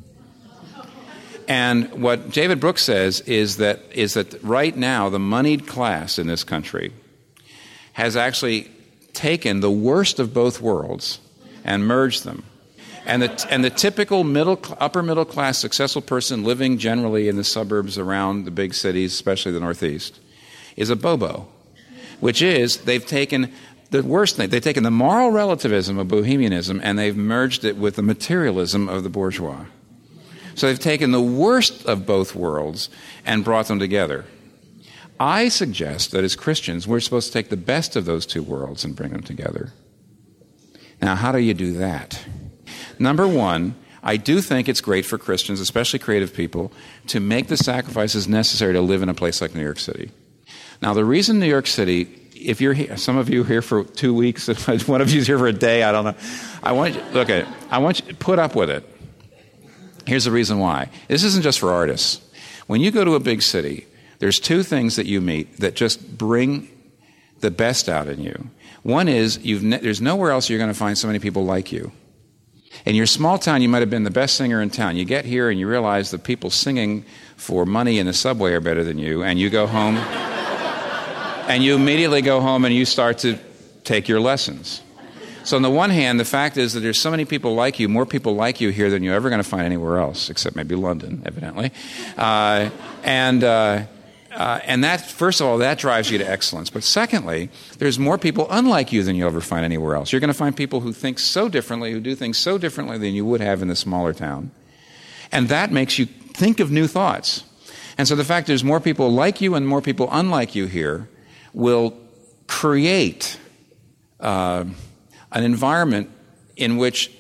And what David Brooks says is that is that right now the moneyed class in this country has actually taken the worst of both worlds and merged them. And the and the typical middle upper middle class successful person living generally in the suburbs around the big cities, especially the Northeast, is a bobo, which is they've taken the worst thing. They've taken the moral relativism of bohemianism and they've merged it with the materialism of the bourgeois. So they've taken the worst of both worlds and brought them together. I suggest that as Christians, we're supposed to take the best of those two worlds and bring them together. Now, how do you do that? Number one, I do think it's great for Christians, especially creative people, to make the sacrifices necessary to live in a place like New York City. Now, the reason New York City, if you're here, some of you are here for two weeks, one of you is here for a day, I don't know. I want you, look at it. I want you to put up with it. Here's the reason why. This isn't just for artists. When you go to a big city, there's two things that you meet that just bring the best out in you. One is you've ne- there's nowhere else you're going to find so many people like you. In your small town, you might have been the best singer in town. You get here and you realize the people singing for money in the subway are better than you, and you go home, and you immediately go home and you start to take your lessons. So on the one hand, the fact is that there's so many people like you, more people like you here than you're ever going to find anywhere else, except maybe London, evidently. Uh, and... Uh, Uh, and that, first of all, that drives you to excellence. But secondly, there's more people unlike you than you'll ever find anywhere else. You're going to find people who think so differently, who do things so differently than you would have in the smaller town. And that makes you think of new thoughts. And so the fact there's more people like you and more people unlike you here will create uh, an environment in which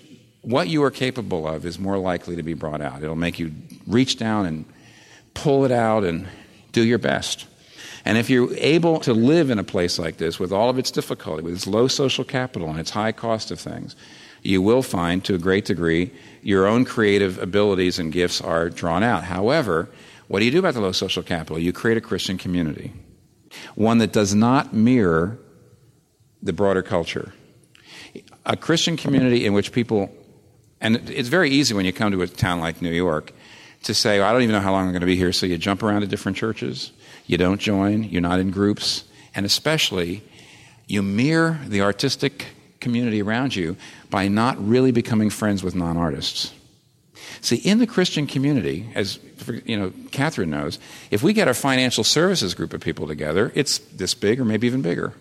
what you are capable of is more likely to be brought out. It'll make you reach down and pull it out and do your best. And if you're able to live in a place like this with all of its difficulty, with its low social capital and its high cost of things, you will find, to a great degree, your own creative abilities and gifts are drawn out. However, what do you do about the low social capital? You create a Christian community, one that does not mirror the broader culture. A Christian community in which people, and it's very easy when you come to a town like New York to say, well, I don't even know how long I'm going to be here, so you jump around to different churches, you don't join, you're not in groups, and especially you mirror the artistic community around you by not really becoming friends with non-artists. See, in the Christian community, as you know, Catherine knows, if we get a financial services group of people together, it's this big or maybe even bigger.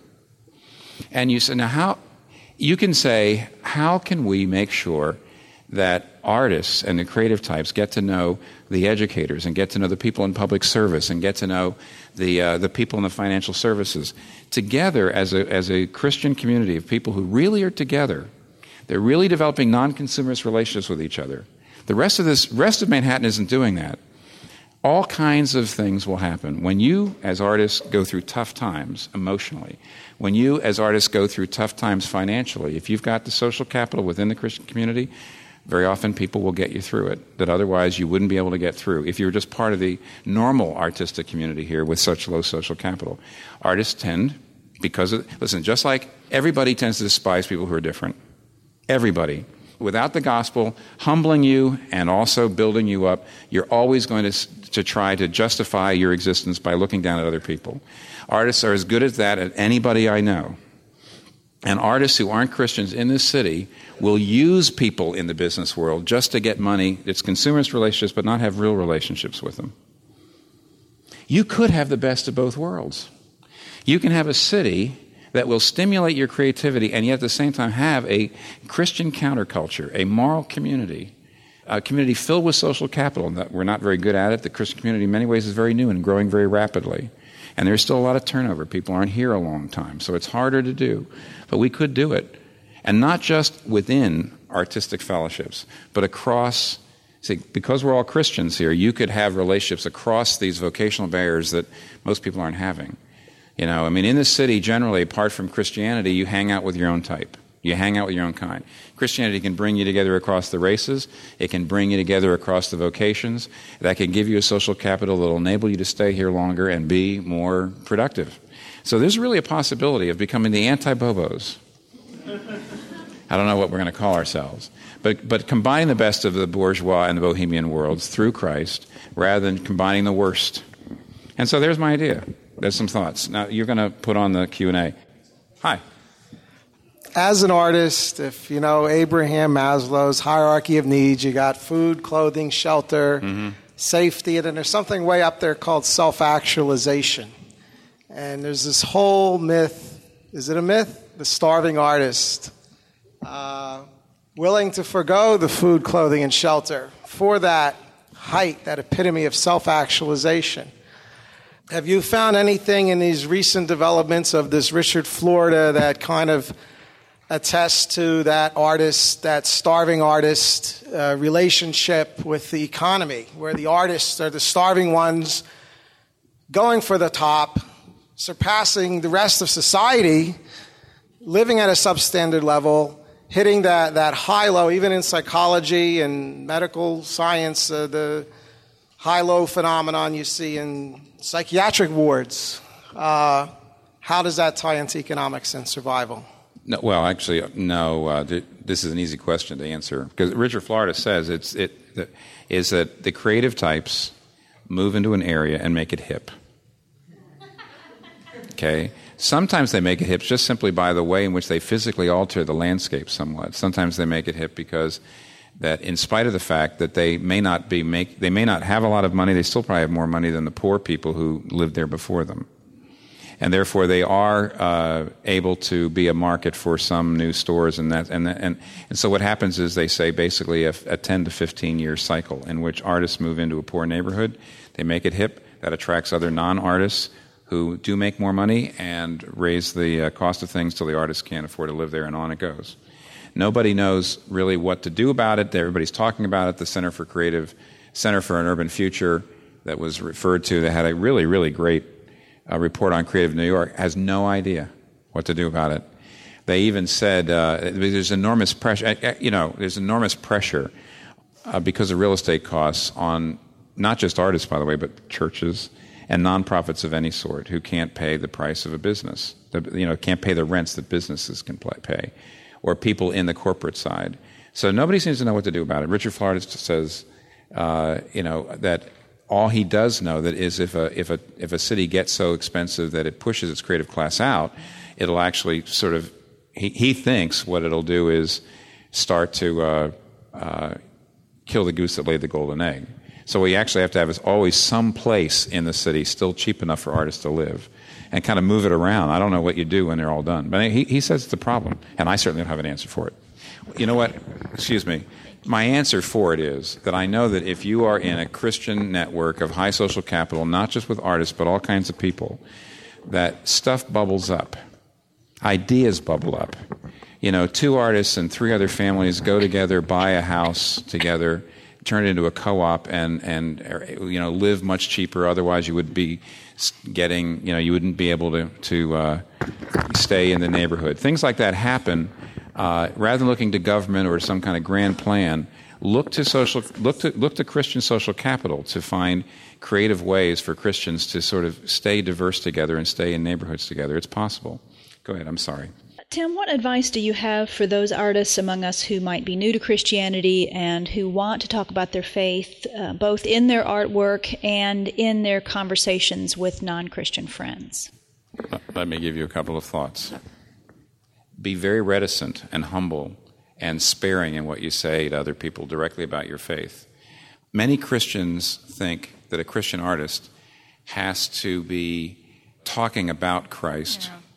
And you say, now how, you can say, how can we make sure that artists and the creative types get to know the educators and get to know the people in public service and get to know the uh, the people in the financial services together as a as a Christian community of people who really are together. They're really developing non-consumerist relationships with each other. The rest of this rest of Manhattan isn't doing that. All kinds of things will happen. When you, as artists, go through tough times emotionally, when you, as artists, go through tough times financially, if you've got the social capital within the Christian community, very often people will get you through it that otherwise you wouldn't be able to get through if you were just part of the normal artistic community here with such low social capital. Artists tend, because of, listen, just like everybody tends to despise people who are different. Everybody. Without the gospel humbling you and also building you up, you're always going to, to try to justify your existence by looking down at other people. Artists are as good at that as anybody I know. And artists who aren't Christians in this city will use people in the business world just to get money. It's consumerist relationships, but not have real relationships with them. You could have the best of both worlds. You can have a city that will stimulate your creativity and yet at the same time have a Christian counterculture, a moral community, a community filled with social capital. That we're not very good at it. The Christian community in many ways is very new and growing very rapidly. And there's still a lot of turnover. People aren't here a long time, so it's harder to do. But we could do it. And not just within artistic fellowships, but across, see, because we're all Christians here, you could have relationships across these vocational barriers that most people aren't having. You know, I mean, in this city, generally, apart from Christianity, you hang out with your own type. You hang out with your own kind. Christianity can bring you together across the races. It can bring you together across the vocations. That can give you a social capital that will enable you to stay here longer and be more productive. So there's really a possibility of becoming the anti-Bobos. I don't know what we're going to call ourselves. But, but combining the best of the bourgeois and the bohemian worlds through Christ rather than combining the worst. And so there's my idea. There's some thoughts. Now, you're going to put on the Q and A. Hi. As an artist, if you know Abraham Maslow's hierarchy of needs, you got food, clothing, shelter, mm-hmm. safety, and then there's something way up there called self-actualization. And there's this whole myth, is it a myth? The starving artist, uh, willing to forgo the food, clothing, and shelter for that height, that epitome of self-actualization. Have you found anything in these recent developments of this Richard Florida that kind of attests to that artist, that starving artist uh, relationship with the economy, where the artists are the starving ones going for the top, surpassing the rest of society, living at a substandard level, hitting that, that high-low, even in psychology and medical science, uh, the high-low phenomenon you see in psychiatric wards. Uh, how does that tie into economics and survival? No, well, actually, no. Uh, th- this is an easy question to answer because Richard Florida says it's it the, is that the creative types move into an area and make it hip. Okay. Sometimes they make it hip just simply by the way in which they physically alter the landscape somewhat. Sometimes they make it hip because that, in spite of the fact that they may not be make they may not have a lot of money, they still probably have more money than the poor people who lived there before them. And therefore, they are uh, able to be a market for some new stores, and that, and and and so what happens is they say basically a, a ten to fifteen year cycle in which artists move into a poor neighborhood, they make it hip, that attracts other non-artists who do make more money and raise the uh, cost of things till the artists can't afford to live there, and on it goes. Nobody knows really what to do about it. Everybody's talking about it. The Center for Creative, Center for an Urban Future that was referred to, that had a really, really great uh, report on Creative New York, has no idea what to do about it. They even said uh, there's enormous pressure, you know, there's enormous pressure uh, because of real estate costs on not just artists, by the way, but churches and nonprofits of any sort who can't pay the price of a business, you know, can't pay the rents that businesses can pay, or people in the corporate side. So nobody seems to know what to do about it. Richard Florida says, uh, you know, that all he does know that is if a if a if a city gets so expensive that it pushes its creative class out, it'll actually sort of he, he thinks what it'll do is start to uh, uh, kill the goose that laid the golden egg. So what you actually have to have is always some place in the city still cheap enough for artists to live, and kind of move it around. I don't know what you do when they're all done, but he, he says it's a problem, and I certainly don't have an answer for it. You know what? Excuse me. My answer for it is that I know that if you are in a Christian network of high social capital, not just with artists, but all kinds of people, that stuff bubbles up. Ideas bubble up. You know, two artists and three other families go together, buy a house together, turn it into a co-op, and, and you know, live much cheaper. Otherwise, you would be getting, you know, you wouldn't be able to, to uh, stay in the neighborhood. Things like that happen. Uh, rather than looking to government or some kind of grand plan, look to social, look to look to Christian social capital to find creative ways for Christians to sort of stay diverse together and stay in neighborhoods together. It's possible. Go ahead. I'm sorry. Tim, what advice do you have for those artists among us who might be new to Christianity and who want to talk about their faith, uh, both in their artwork and in their conversations with non-Christian friends? Let me give you a couple of thoughts. Be very reticent and humble and sparing in what you say to other people directly about your faith. Many Christians think that a Christian artist has to be talking about Christ yeah.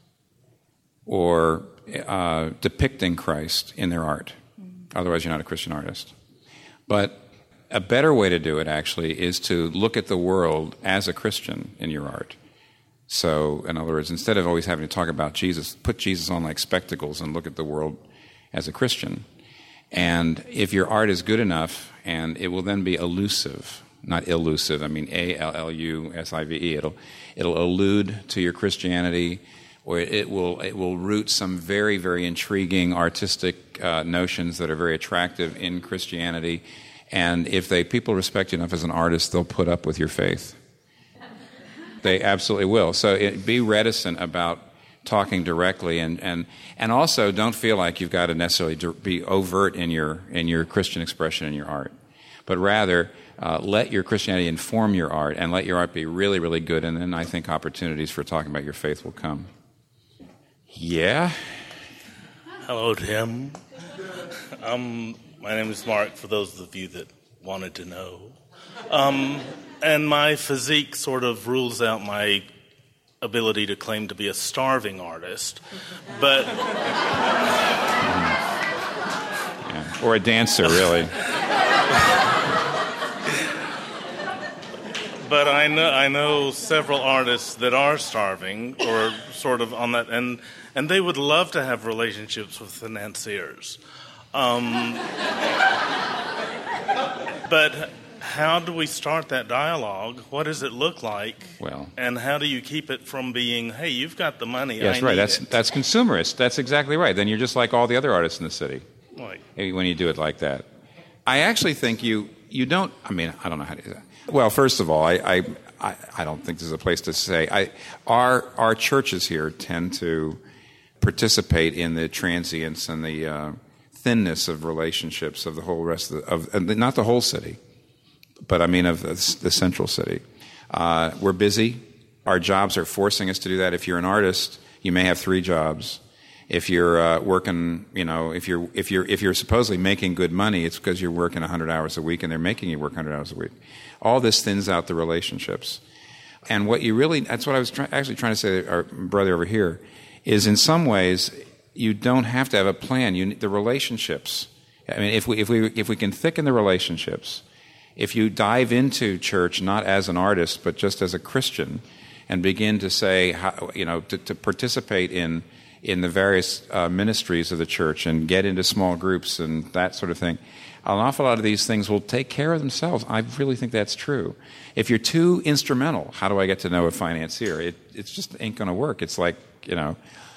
or uh, depicting Christ in their art. Mm-hmm. Otherwise, you're not a Christian artist. But a better way to do it, actually, is to look at the world as a Christian in your art. So, in other words, instead of always having to talk about Jesus, put Jesus on like spectacles and look at the world as a Christian. And if your art is good enough, and it will then be elusive, not elusive, I mean A L L U S I V E, it'll, it'll allude to your Christianity, or it will, it will root some very, very intriguing artistic uh, notions that are very attractive in Christianity. And if they people respect you enough as an artist, they'll put up with your faith. They absolutely will. So it, be reticent about talking directly, and, and and also don't feel like you've got to necessarily be overt in your in your Christian expression in your art, but rather uh, let your Christianity inform your art, and let your art be really, really good, and then I think opportunities for talking about your faith will come. Yeah? Hello, Tim. Um, my name is Mark, for those of you that wanted to know. Um, and my physique sort of rules out my ability to claim to be a starving artist, but... Yeah. Or a dancer, really. But I know I know several artists that are starving, or sort of on that, and and they would love to have relationships with financiers. Um, but how do we start that dialogue? What does it look like? Well, and how do you keep it from being, hey, you've got the money, yes, I right. need That's it. that's consumerist. That's exactly right. Then you're just like all the other artists in the city. Right. When you do it like that. I actually think you you don't. I mean, I don't know how to do that. Well, first of all, I I, I don't think there's a place to say. I our our churches here tend to participate in the transience and the uh, thinness of relationships of the whole rest of, the, of and not the whole city, but I mean of the, the central city. Uh, we're busy. Our jobs are forcing us to do that. If you're an artist, you may have three jobs. If you're uh, working, you know, if you're if you're if you're supposedly making good money, it's because you're working one hundred hours a week, and they're making you work one hundred hours a week. All this thins out the relationships. And what you really, that's what I was try, actually trying to say to our brother over here, is in some ways you don't have to have a plan. You the relationships. I mean, if we if we if we can thicken the relationships, if you dive into church not as an artist but just as a Christian, and begin to say, how, you know, to, to participate in in the various uh, ministries of the church and get into small groups and that sort of thing, an awful lot of these things will take care of themselves. I really think that's true. If you're too instrumental, how do I get to know a financier? It it just ain't going to work. It's like, you know,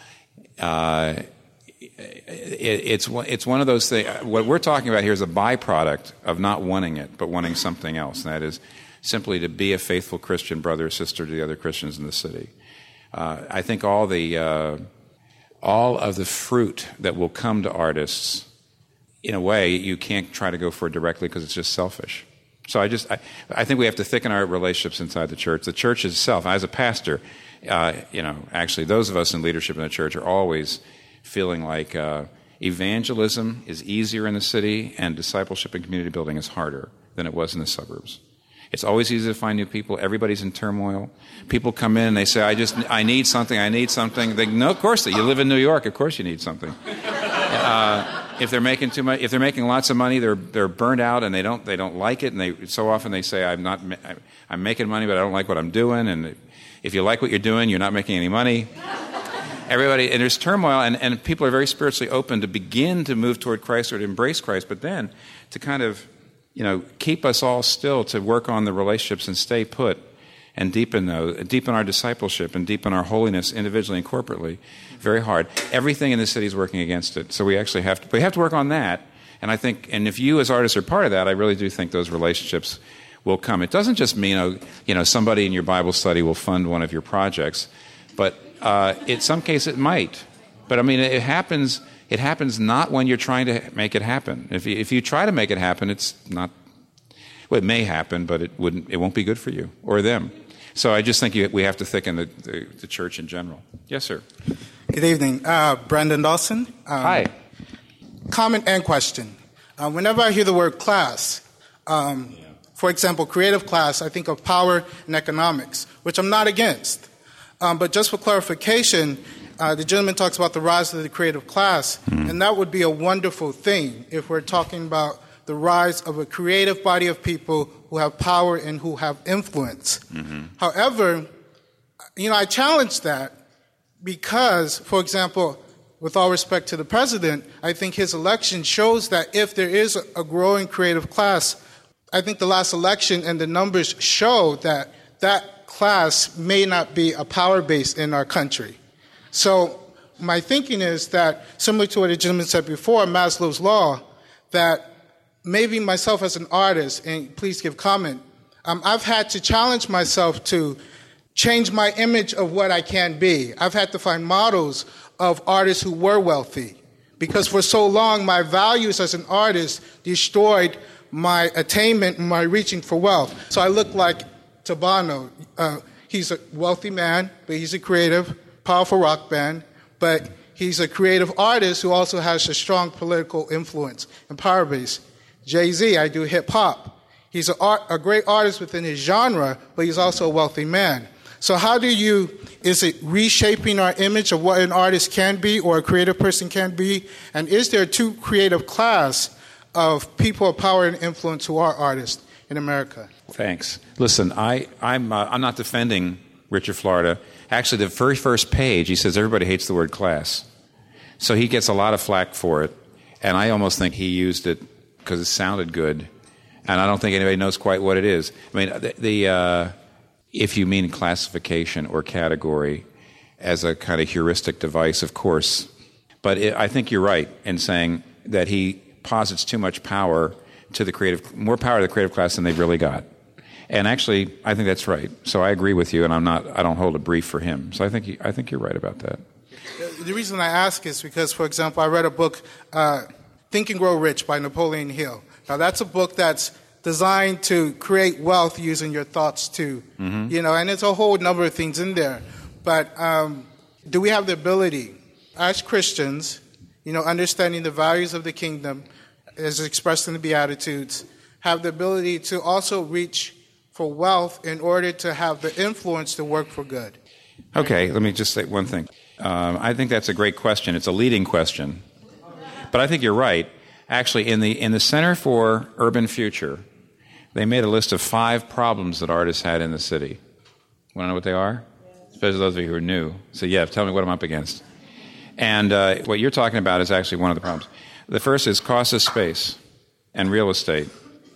uh, it, it's it's one of those things. What we're talking about here is a byproduct of not wanting it, but wanting something else, and that is simply to be a faithful Christian brother or sister to the other Christians in the city. Uh, I think all the uh, all of the fruit that will come to artists, in a way, you can't try to go for it directly because it's just selfish. So I just I, I think we have to thicken our relationships inside the church. The church itself, as a pastor, uh, you know, actually, those of us in leadership in the church are always feeling like uh, evangelism is easier in the city and discipleship and community building is harder than it was in the suburbs. It's always easy to find new people. Everybody's in turmoil. People come in and they say, I just, I need something, I need something. They, no, of course, you live in New York, of course you need something. Uh, if they're making too much, if they're making lots of money, they're they're burned out and they don't they don't like it. And they so often they say, I'm not, I'm making money, but I don't like what I'm doing. And if you like what you're doing, you're not making any money. Everybody, and there's turmoil, and, and people are very spiritually open to begin to move toward Christ or to embrace Christ, but then to kind of, you know, keep us all still to work on the relationships and stay put and deepen those, deepen our discipleship and deepen our holiness individually and corporately. Very hard. Everything in the city is working against it. So we actually have to, we have to work on that. And I think, and if you as artists are part of that, I really do think those relationships will come. It doesn't just mean, you know, you know somebody in your Bible study will fund one of your projects, but uh, in some case it might. But I mean, it happens. It happens not when you're trying to make it happen. If you, if you try to make it happen, it's not. Well, it may happen, but it wouldn't. It won't be good for you or them. So I just think you, we have to thicken the, the, the church in general. Yes, sir. Good evening, uh, Brandon Dawson. Um, Hi. Comment and question. Uh, whenever I hear the word class, um, yeah. for example, creative class, I think of power and economics, which I'm not against. Um, but just for clarification, uh, the gentleman talks about the rise of the creative class, mm-hmm. and that would be a wonderful thing if we're talking about the rise of a creative body of people who have power and who have influence. Mm-hmm. However, you know, I challenge that because, for example, with all respect to the president, I think his election shows that if there is a growing creative class, I think the last election and the numbers show that that class may not be a power base in our country. So my thinking is that, similar to what the gentleman said before, Maslow's law, that maybe myself as an artist, and please give comment, um, I've had to challenge myself to change my image of what I can be. I've had to find models of artists who were wealthy, because for so long my values as an artist destroyed my attainment and my reaching for wealth. So I look like Tabano. Uh, he's a wealthy man, but he's a creative, powerful rock band, but he's a creative artist who also has a strong political influence and power base. Jay-Z, I do hip-hop. He's a, art, a great artist within his genre, but he's also a wealthy man. So how do you, is it reshaping our image of what an artist can be or a creative person can be? And is there a true creative class of people of power and influence who are artists in America? Thanks. Listen, I, I'm, uh, I'm not defending Richard Florida. Actually, the very first page, he says everybody hates the word class. So he gets a lot of flack for it. And I almost think he used it because it sounded good, and I don't think anybody knows quite what it is. I mean, the, the uh, if you mean classification or category as a kind of heuristic device, of course. But it, I think you're right in saying that he posits too much power to the creative, more power to the creative class than they've really got. And actually, I think that's right. So I agree with you, and I'm not. I don't hold a brief for him. So I think he, I think you're right about that. The reason I ask is because, for example, I read a book. Uh, Think and Grow Rich by Napoleon Hill. Now, that's a book that's designed to create wealth using your thoughts too. Mm-hmm. You know, and it's a whole number of things in there. But um, do we have the ability, as Christians, you know, understanding the values of the kingdom as expressed in the Beatitudes, have the ability to also reach for wealth in order to have the influence to work for good? Okay, let me just say one thing. Um, I think that's a great question. It's a leading question. But I think you're right. Actually, in the in the Center for Urban Future, they made a list of five problems that artists had in the city. Want to know what they are? especially those of you who are new. So yeah, tell me what I'm up against. And uh, what you're talking about is actually one of the problems. The first is cost of space and real estate.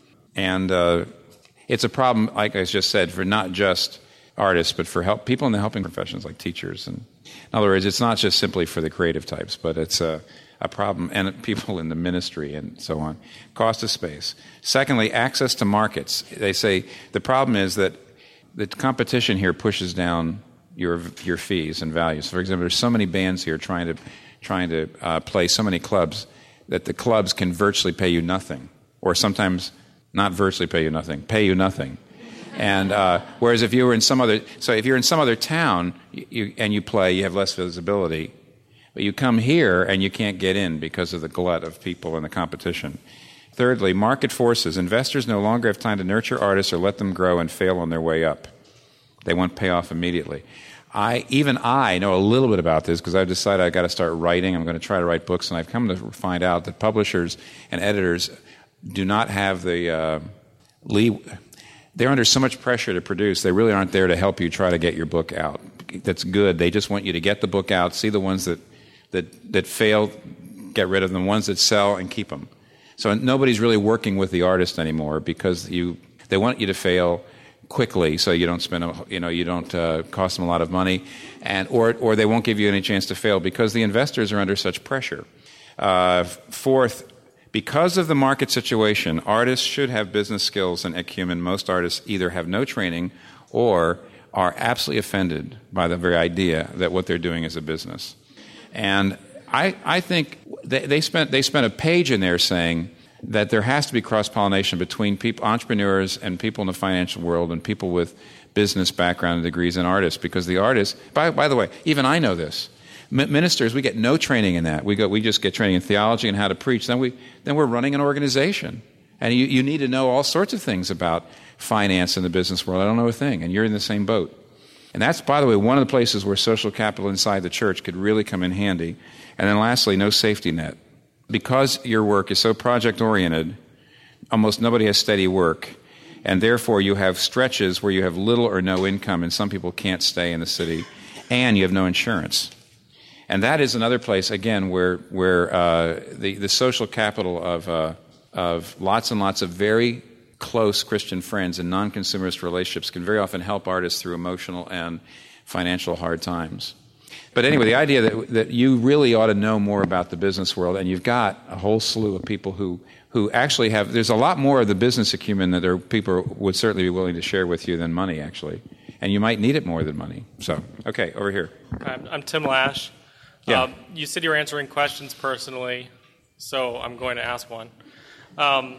And uh, it's a problem, like I just said, for not just artists, but for help people in the helping professions like teachers. And in other words, it's not just simply for the creative types, but it's a, a problem, and people in the ministry and so on. Cost of space. Secondly, access to markets. They say the problem is that the competition here pushes down your your fees and values. For example, there's so many bands here trying to trying to uh, play so many clubs that the clubs can virtually pay you nothing, or sometimes not virtually pay you nothing, pay you nothing. And uh, whereas if you were in some other, so if you're in some other town you, you, and you play, you have less visibility. But you come here and you can't get in because of the glut of people and the competition. Thirdly, market forces. Investors no longer have time to nurture artists or let them grow and fail on their way up. They want payoff immediately. I, even I know a little bit about this because I've decided I've got to start writing. I'm going to try to write books, and I've come to find out that publishers and editors do not have the uh, lee. They're under so much pressure to produce. They really aren't there to help you try to get your book out. That's good. They just want you to get the book out, see the ones that that that fail, get rid of them, the ones that sell, and keep them. So nobody's really working with the artist anymore because you they want you to fail quickly, so you don't spend a, you know you don't uh, cost them a lot of money, and or or they won't give you any chance to fail because the investors are under such pressure. Uh, fourth, because of the market situation, artists should have business skills and acumen. Most artists either have no training or are absolutely offended by the very idea that what they're doing is a business. And I, I think they, they spent they spent a page in there saying that there has to be cross-pollination between people, entrepreneurs and people in the financial world and people with business background and degrees and artists, because the artists, by, by the way, even I know this. M- ministers, we get no training in that. We go, we just get training in theology and how to preach. Then, we, then we're running an organization. And you, you need to know all sorts of things about finance in the business world. I don't know a thing, and you're in the same boat. And that's, by the way, one of the places where social capital inside the church could really come in handy. And then lastly, no safety net. Because your work is so project-oriented, almost nobody has steady work. And therefore, you have stretches where you have little or no income, and some people can't stay in the city. And you have no insurance. And that is another place, again, where where uh, the, the social capital of uh, of lots and lots of very close Christian friends and non-consumerist relationships can very often help artists through emotional and financial hard times. But anyway, the idea that that you really ought to know more about the business world, and you've got a whole slew of people who, who actually have, there's a lot more of the business acumen that there are people would certainly be willing to share with you than money, actually. And you might need it more than money. So, okay, over here. I'm, I'm Tim Lash. Yeah. Uh, you said you were answering questions personally, so I'm going to ask one. Um,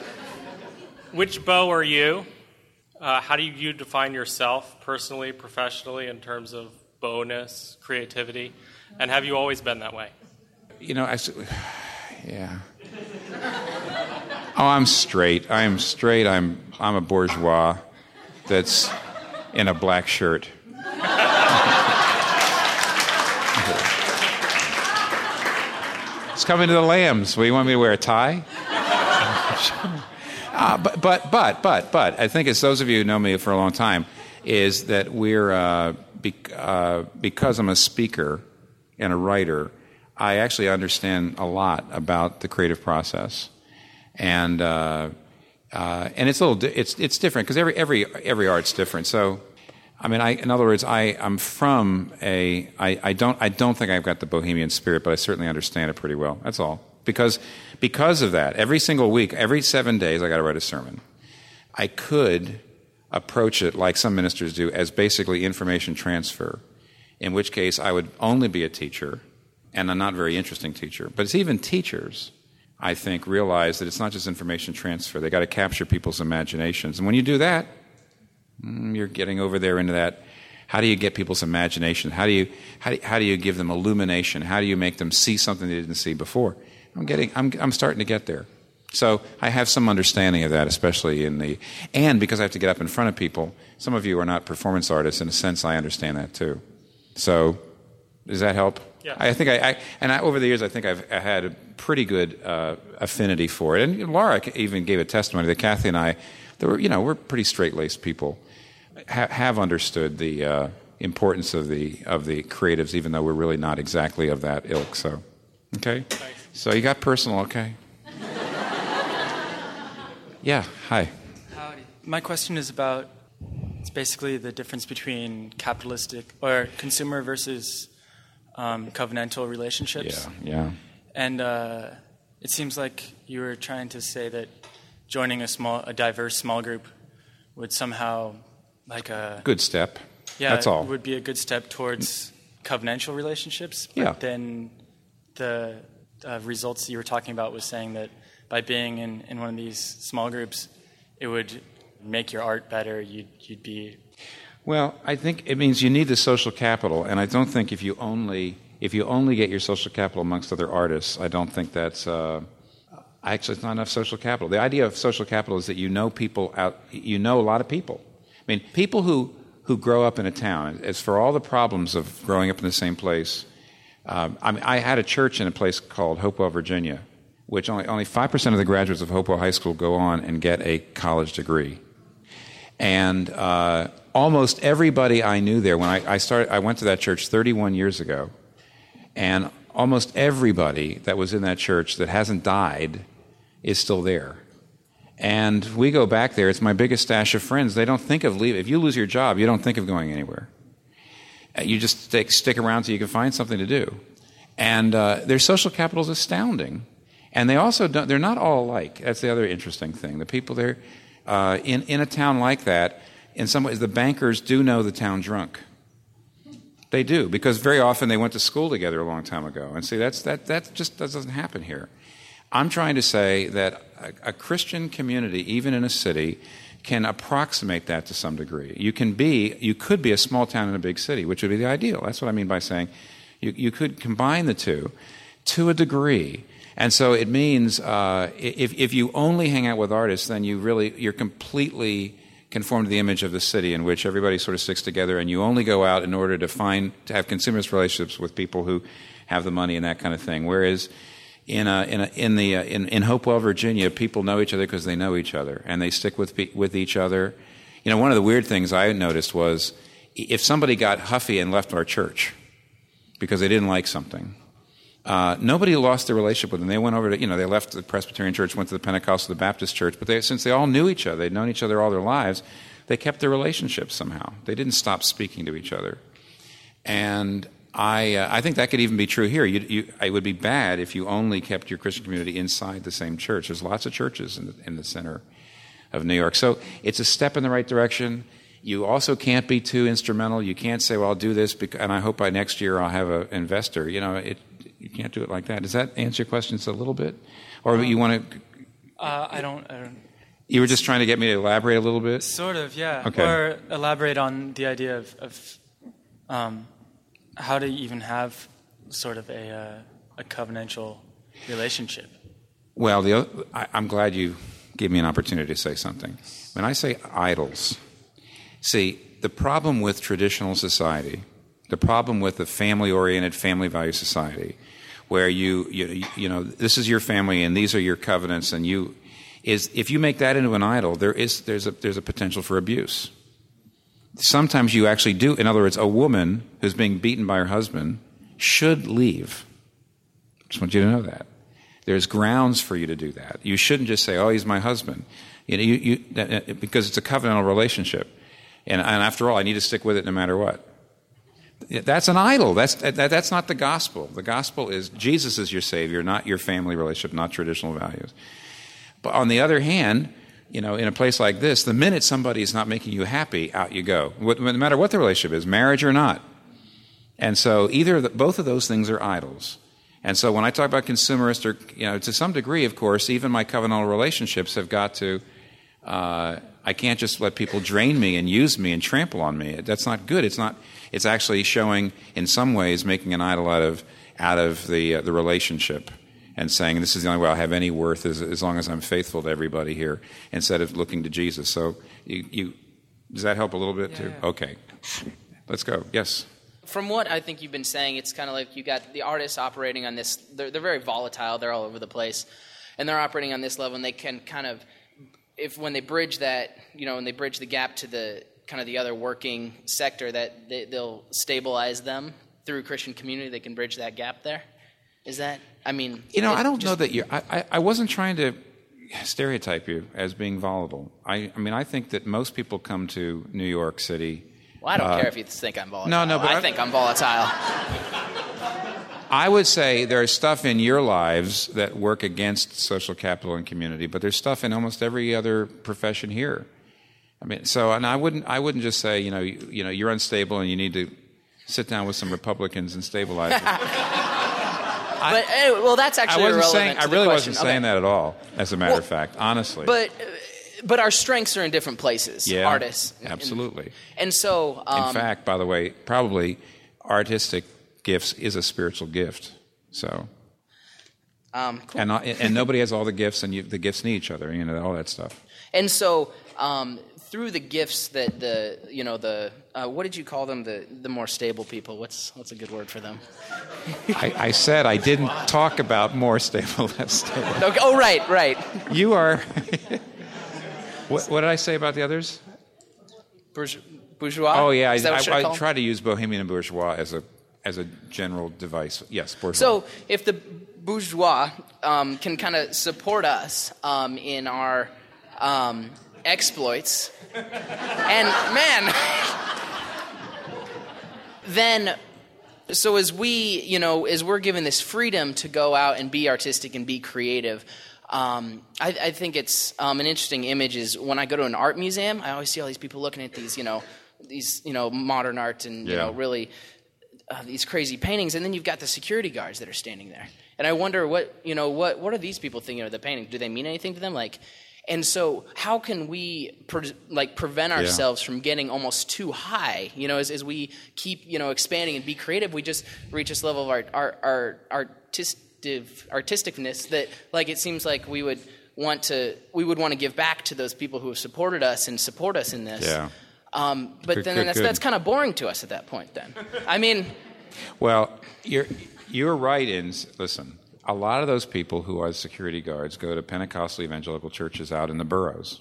which Bo are you? Uh, how do you define yourself personally, professionally, in terms of Bo-ness, creativity? And have you always been that way? You know, I, yeah. Oh, I'm straight. I am straight. I'm I'm a bourgeois that's in a black shirt. It's coming to the Lambs. What, do you want me to wear a tie? uh, but, but, but, but, but, I think it's those of you who know me for a long time, is that we're, uh, be, uh, because I'm a speaker and a writer, I actually understand a lot about the creative process. And, uh, uh, and it's a little, di- it's, it's different because every, every, every art's different. So, I mean, I, in other words, I, I'm from a, I, I don't, I don't think I've got the bohemian spirit, but I certainly understand it pretty well. That's all. Because, because of that, every single week, every seven days, I got to write a sermon. I could approach it like some ministers do as basically information transfer, in which case I would only be a teacher, and a not very interesting teacher. But it's even teachers, I think, realize that it's not just information transfer. They got to capture people's imaginations. And when you do that, you're getting over there into that. How do you get people's imagination? How do you how do, how do you give them illumination? How do you make them see something they didn't see before? I'm getting I'm I'm starting to get there. So I have some understanding of that, especially in the and because I have to get up in front of people. Some of you are not performance artists. In a sense, I understand that too. So does that help? Yeah. I think I, I and I, over the years I think I've I had a pretty good uh, affinity for it. And Laura even gave a testimony that Kathy and I, there were you know we're pretty straight-laced people. Have understood the uh, importance of the of the creatives, even though we're really not exactly of that ilk. So, okay. Thanks. So you got personal, okay? Yeah. Hi. Howdy. My question is about, it's basically the difference between capitalistic or consumer versus um, covenantal relationships. Yeah. Yeah. And uh, it seems like you were trying to say that joining a small, a diverse small group would somehow, like a good step. Yeah, that's all. Would be a good step towards covenantal relationships. But yeah. then the uh, results you were talking about was saying that by being in, in one of these small groups, it would make your art better. You'd you'd be. Well, I think it means you need the social capital, and I don't think if you only if you only get your social capital amongst other artists, I don't think that's. Uh, Actually, it's not enough social capital. The idea of social capital is that you know people out, you know a lot of people. I mean, people who, who grow up in a town, as for all the problems of growing up in the same place, um, I mean, I had a church in a place called Hopewell, Virginia, which only, only five percent of the graduates of Hopewell High School go on and get a college degree. And uh, almost everybody I knew there, when I, I started, I went to that church thirty-one years ago, and almost everybody that was in that church that hasn't died is still there. And we go back there. It's my biggest stash of friends. They don't think of leaving. If you lose your job, you don't think of going anywhere. You just stick, stick around till you can find something to do. And uh, their social capital is astounding. And they also don't, they're not all alike. That's the other interesting thing. The people there, uh, in, in a town like that, in some ways, the bankers do know the town drunk. They do, because very often they went to school together a long time ago. And see, that's, that, that just that doesn't happen here. I'm trying to say that a, a Christian community, even in a city, can approximate that to some degree. You can be, you could be a small town in a big city, which would be the ideal. That's what I mean by saying you, you could combine the two to a degree. And so it means uh, if, if you only hang out with artists, then you really, you're completely conform to the image of the city in which everybody sort of sticks together, and you only go out in order to find, to have consumerist relationships with people who have the money and that kind of thing. Whereas in a, in a, in the uh, in, in Hopewell, Virginia, people know each other because they know each other, and they stick with with each other. You know, one of the weird things I noticed was if somebody got huffy and left our church because they didn't like something, uh, nobody lost their relationship with them. They went over to, you know, they left the Presbyterian church, went to the Pentecostal, the Baptist church, but they, since they all knew each other, they'd known each other all their lives, they kept their relationships somehow. They didn't stop speaking to each other. And I uh, I think that could even be true here. You, you, it would be bad if you only kept your Christian community inside the same church. There's lots of churches in the, in the center of New York. So it's a step in the right direction. You also can't be too instrumental. You can't say, well, I'll do this, because, and I hope by next year I'll have an investor. You know, it, you can't do it like that. Does that answer your questions a little bit? Or um, you want to... Uh, I don't... I don't... You were just trying to get me to elaborate a little bit? Sort of, yeah. Okay. Or elaborate on the idea of, of um, how to even have sort of a, uh, a covenantal relationship. Well, the other, I, I'm glad you gave me an opportunity to say something. When I say idols, see, the problem with traditional society, the problem with the family-oriented, family-value society, where you, you, you know, this is your family and these are your covenants, and you, is if you make that into an idol, there is there's a there's a potential for abuse. Sometimes you actually do. In other words, a woman who's being beaten by her husband should leave. Just want you to know that. There's grounds for you to do that. You shouldn't just say, "Oh, he's my husband," you know, you, you, because it's a covenantal relationship, and, and after all, I need to stick with it no matter what. That's an idol. That's that, that's not the gospel. The gospel is Jesus is your Savior, not your family relationship, not traditional values. But on the other hand, you know, in a place like this, the minute somebody is not making you happy, out you go. No matter what the relationship is, marriage or not. And so either the, both of those things are idols. And so when I talk about consumerist, or you know, to some degree, of course, even my covenantal relationships have got to. Uh, I can't just let people drain me and use me and trample on me. That's not good. It's not. It's actually showing, in some ways, making an idol out of out of the uh, the relationship. And saying, this is the only way I'll have any worth as, as long as I'm faithful to everybody here, instead of looking to Jesus. So you, you does that help a little bit, yeah, too? Yeah. Okay. Let's go. Yes? From what I think you've been saying, it's kind of like you got the artists operating on this. They're, they're very volatile. They're all over the place. And they're operating on this level, and they can kind of, if when they bridge that, you know, when they bridge the gap to the kind of the other working sector, that they, they'll stabilize them through Christian community. They can bridge that gap there. Is that, I mean... You know, it, I don't just, know that you... I, I wasn't trying to stereotype you as being volatile. I, I mean, I think that most people come to New York City... Well, I don't uh, care if you think I'm volatile. No, no, but I, I think I'm volatile. I would say there's stuff in your lives that work against social capital and community, but there's stuff in almost every other profession here. I mean, so, and I wouldn't, I wouldn't just say, you know, you, you know, you're unstable and you need to sit down with some Republicans and stabilize it. But anyway, well, that's actually I wasn't irrelevant saying, to I the really question. wasn't saying Okay. that at all, as a matter Well, of fact, honestly. But but our strengths are in different places. Yeah, artists, absolutely. And, and so, um, in fact, by the way, probably artistic gifts is a spiritual gift. So, um, cool. and and nobody has all the gifts, and you, the gifts need each other. You know, all that stuff. And so, um, through the gifts that the you know the uh, what did you call them, the the more stable people? What's what's a good word for them? I, I said I didn't talk about more stable, less stable. Okay. Oh, right, right. You are. what, what did I say about the others? Bourge- bourgeois. Oh yeah, Is that I, what I, I call them? try to use bohemian and bourgeois as a as a general device. Yes, bourgeois. So, if the bourgeois um, can kind of support us um, in our um, exploits, and man, then. So as we, you know, as we're given this freedom to go out and be artistic and be creative, um, I, I think it's um, an interesting image is when I go to an art museum, I always see all these people looking at these, you know, these, you know, modern art and, you Yeah. know, really uh, these crazy paintings. And then you've got the security guards that are standing there. And I wonder what, you know, what, what are these people thinking of the painting? Do they mean anything to them? Like, and so how can we pre- like prevent ourselves yeah. from getting almost too high? You know, as, as we keep, you know, expanding and be creative, we just reach this level of our, our, our artistic, artisticness that like it seems like we would want to we would want to give back to those people who have supported us and support us in this. Yeah. Um, but good, then good, that's good. that's kind of boring to us at that point then. I mean... Well, you're, you're right in... Listen... A lot of those people who are security guards go to Pentecostal evangelical churches out in the boroughs.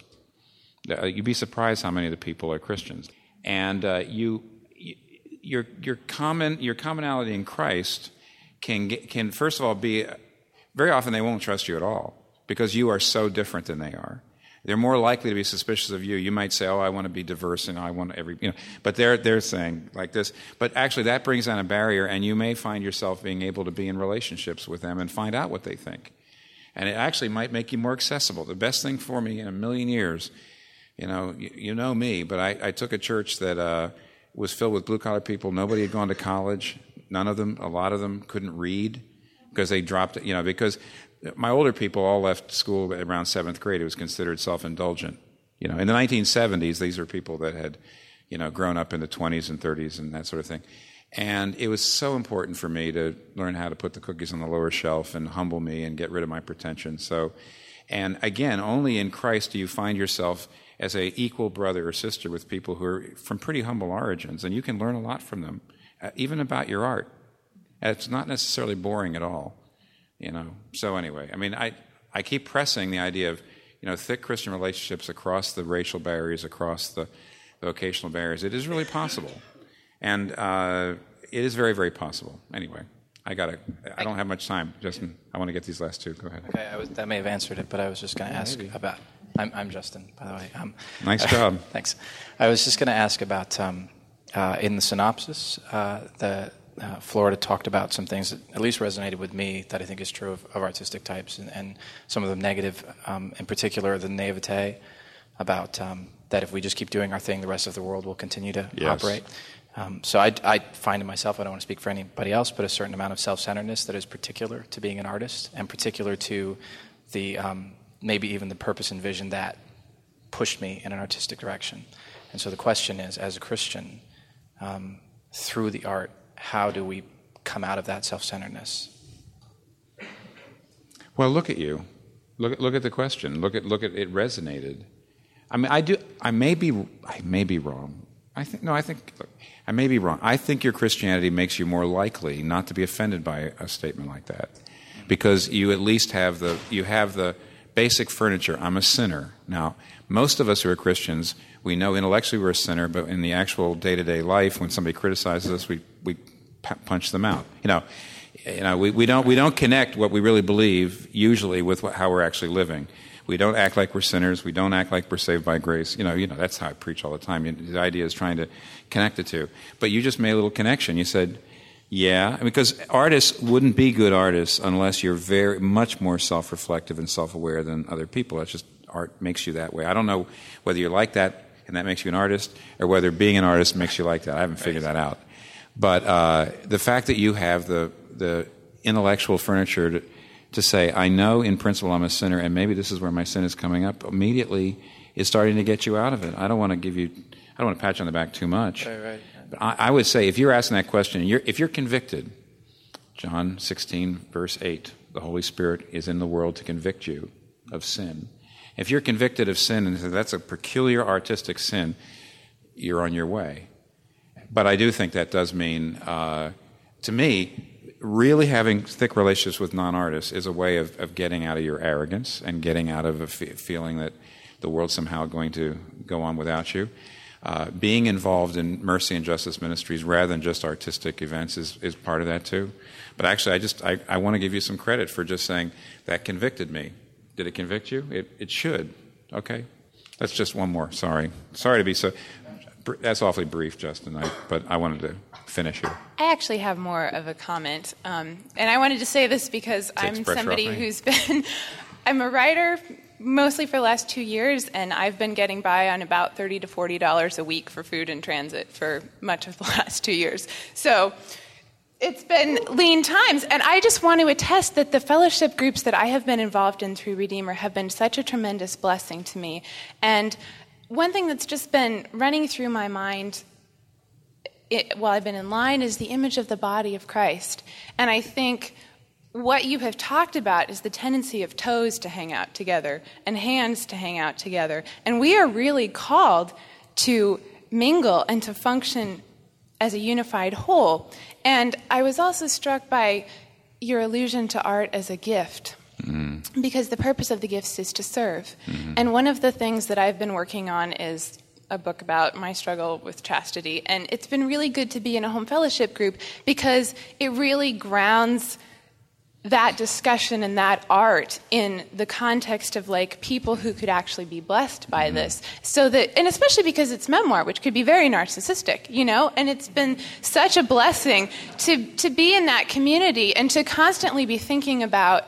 Uh, you'd be surprised how many of the people are Christians. And uh, you, you, your your common your commonality in Christ can get, can first of all be very often they won't trust you at all because you are so different than they are. They're more likely to be suspicious of you. You might say, "Oh, I want to be diverse and I want every," you know. But they're they're saying like this. But actually, that brings down a barrier, and you may find yourself being able to be in relationships with them and find out what they think. And it actually might make you more accessible. The best thing for me in a million years, you know, you, you know me, but I, I took a church that uh, was filled with blue collar people. Nobody had gone to college. None of them, a lot of them, couldn't read because they dropped it. You know, because. My older people all left school around seventh grade. It was considered self-indulgent. You know, in the nineteen seventies, these were people that had, you know, grown up in the twenties and thirties and that sort of thing. And it was so important for me to learn how to put the cookies on the lower shelf and humble me and get rid of my pretension. So, and again, only in Christ do you find yourself as a equal brother or sister with people who are from pretty humble origins, and you can learn a lot from them, uh, even about your art. And it's not necessarily boring at all. You know, so anyway, I mean, I, I keep pressing the idea of, you know, thick Christian relationships across the racial barriers, across the vocational barriers. It is really possible. And uh, it is very, very possible. Anyway, I got to, I don't have much time. Justin, I want to get these last two. Go ahead. Okay, I was, that may have answered it, but I was just going to Yeah, ask maybe. about, I'm, I'm Justin, by the way. Um, Nice job. Thanks. I was just going to ask about, um, uh, in the synopsis, uh, the Uh, Florida talked about some things that at least resonated with me that I think is true of, of artistic types, and, and some of them negative, um, in particular the naivete, about um, that if we just keep doing our thing, the rest of the world will continue to Yes. operate. Um, so I, I find in myself, I don't want to speak for anybody else, but a certain amount of self-centeredness that is particular to being an artist and particular to the um, maybe even the purpose and vision that pushed me in an artistic direction. And so the question is, as a Christian, um, through the art, how do we come out of that self-centeredness? Well, look at you. Look at look at the question. Look at look at it resonated. I mean, I do. I may be. I may be wrong. I think no. I think look, I may be wrong. I think your Christianity makes you more likely not to be offended by a statement like that, because you at least have the you have the basic furniture. I'm a sinner. Now, most of us who are Christians, We know intellectually we're a sinner, but in the actual day-to-day life, when somebody criticizes us, we we p- punch them out. You know, you know, we, we don't we don't connect what we really believe usually with what, how we're actually living. We don't act like we're sinners. We don't act like we're saved by grace. You know, you know that's how I preach all the time. You know, the idea is trying to connect the two. But you just made a little connection. You said, yeah, because artists wouldn't be good artists unless you're very much more self-reflective and self-aware than other people. That's just art makes you that way. I don't know whether you're like that and that makes you an artist, or whether being an artist makes you like that. I haven't figured that out. But uh, the fact that you have the the intellectual furniture to, to say, I know in principle I'm a sinner, and maybe this is where my sin is coming up, immediately is starting to get you out of it. I don't want to give you, I don't want to pat you on the back too much. Right, right. But I, I would say, if you're asking that question, you're, if you're convicted, John sixteen, verse eight, the Holy Spirit is in the world to convict you of sin. If you're convicted of sin, and that's a peculiar artistic sin, you're on your way. But I do think that does mean, uh, to me, really having thick relationships with non-artists is a way of, of getting out of your arrogance and getting out of a f- feeling that the world's somehow going to go on without you. Uh, being involved in mercy and justice ministries rather than just artistic events is, is part of that too. But actually, I just I, I want to give you some credit for just saying that convicted me. Did it convict you? It, it should. Okay. That's just one more. Sorry. Sorry to be so... That's awfully brief, Justin, I, but I wanted to finish here. I actually have more of a comment. Um, and I wanted to say this because I'm somebody who's been... I'm a writer mostly for the last two years, and I've been getting by on about thirty to forty dollars a week for food in transit for much of the last two years. So... it's been lean times, and I just want to attest that the fellowship groups that I have been involved in through Redeemer have been such a tremendous blessing to me. And one thing that's just been running through my mind it, while I've been in line is the image of the body of Christ. And I think what you have talked about is the tendency of toes to hang out together and hands to hang out together. And we are really called to mingle and to function as a unified whole. And I was also struck by your allusion to art as a gift, mm. because the purpose of the gifts is to serve. Mm. And one of the things that I've been working on is a book about my struggle with chastity. And it's been really good to be in a home fellowship group because it really grounds that discussion and that art in the context of like people who could actually be blessed by mm-hmm. this. So that, and especially because it's memoir, which could be very narcissistic, you know, and it's been such a blessing to, to be in that community and to constantly be thinking about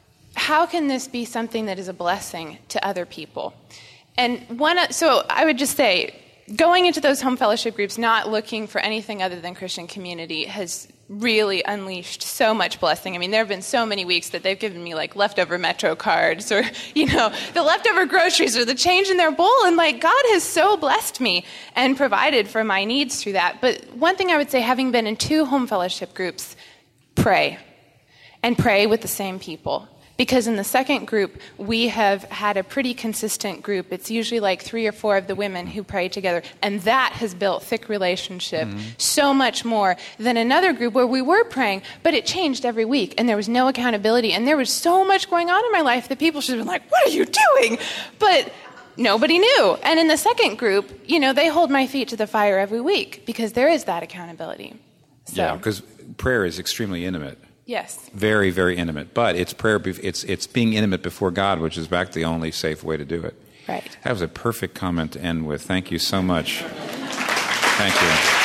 how can this be something that is a blessing to other people. And one, so I would just say, going into those home fellowship groups, not looking for anything other than Christian community has really unleashed so much blessing. I mean, there have been so many weeks that they've given me like leftover Metro cards or, you know, the leftover groceries or the change in their bowl. And like, God has so blessed me and provided for my needs through that. But one thing I would say, having been in two home fellowship groups, pray and pray with the same people. Because in the second group, we have had a pretty consistent group. It's usually like three or four of the women who pray together. And that has built thick relationship mm-hmm. so much more than another group where we were praying, but it changed every week. And there was no accountability. And there was so much going on in my life that people should have been like, what are you doing? But nobody knew. And in the second group, you know, they hold my feet to the fire every week because there is that accountability. So. Yeah, because prayer is extremely intimate. Yes. Very, very intimate. But it's prayer. It's it's being intimate before God, which is back the only safe way to do it. Right. That was a perfect comment to end with. Thank you so much. Thank you.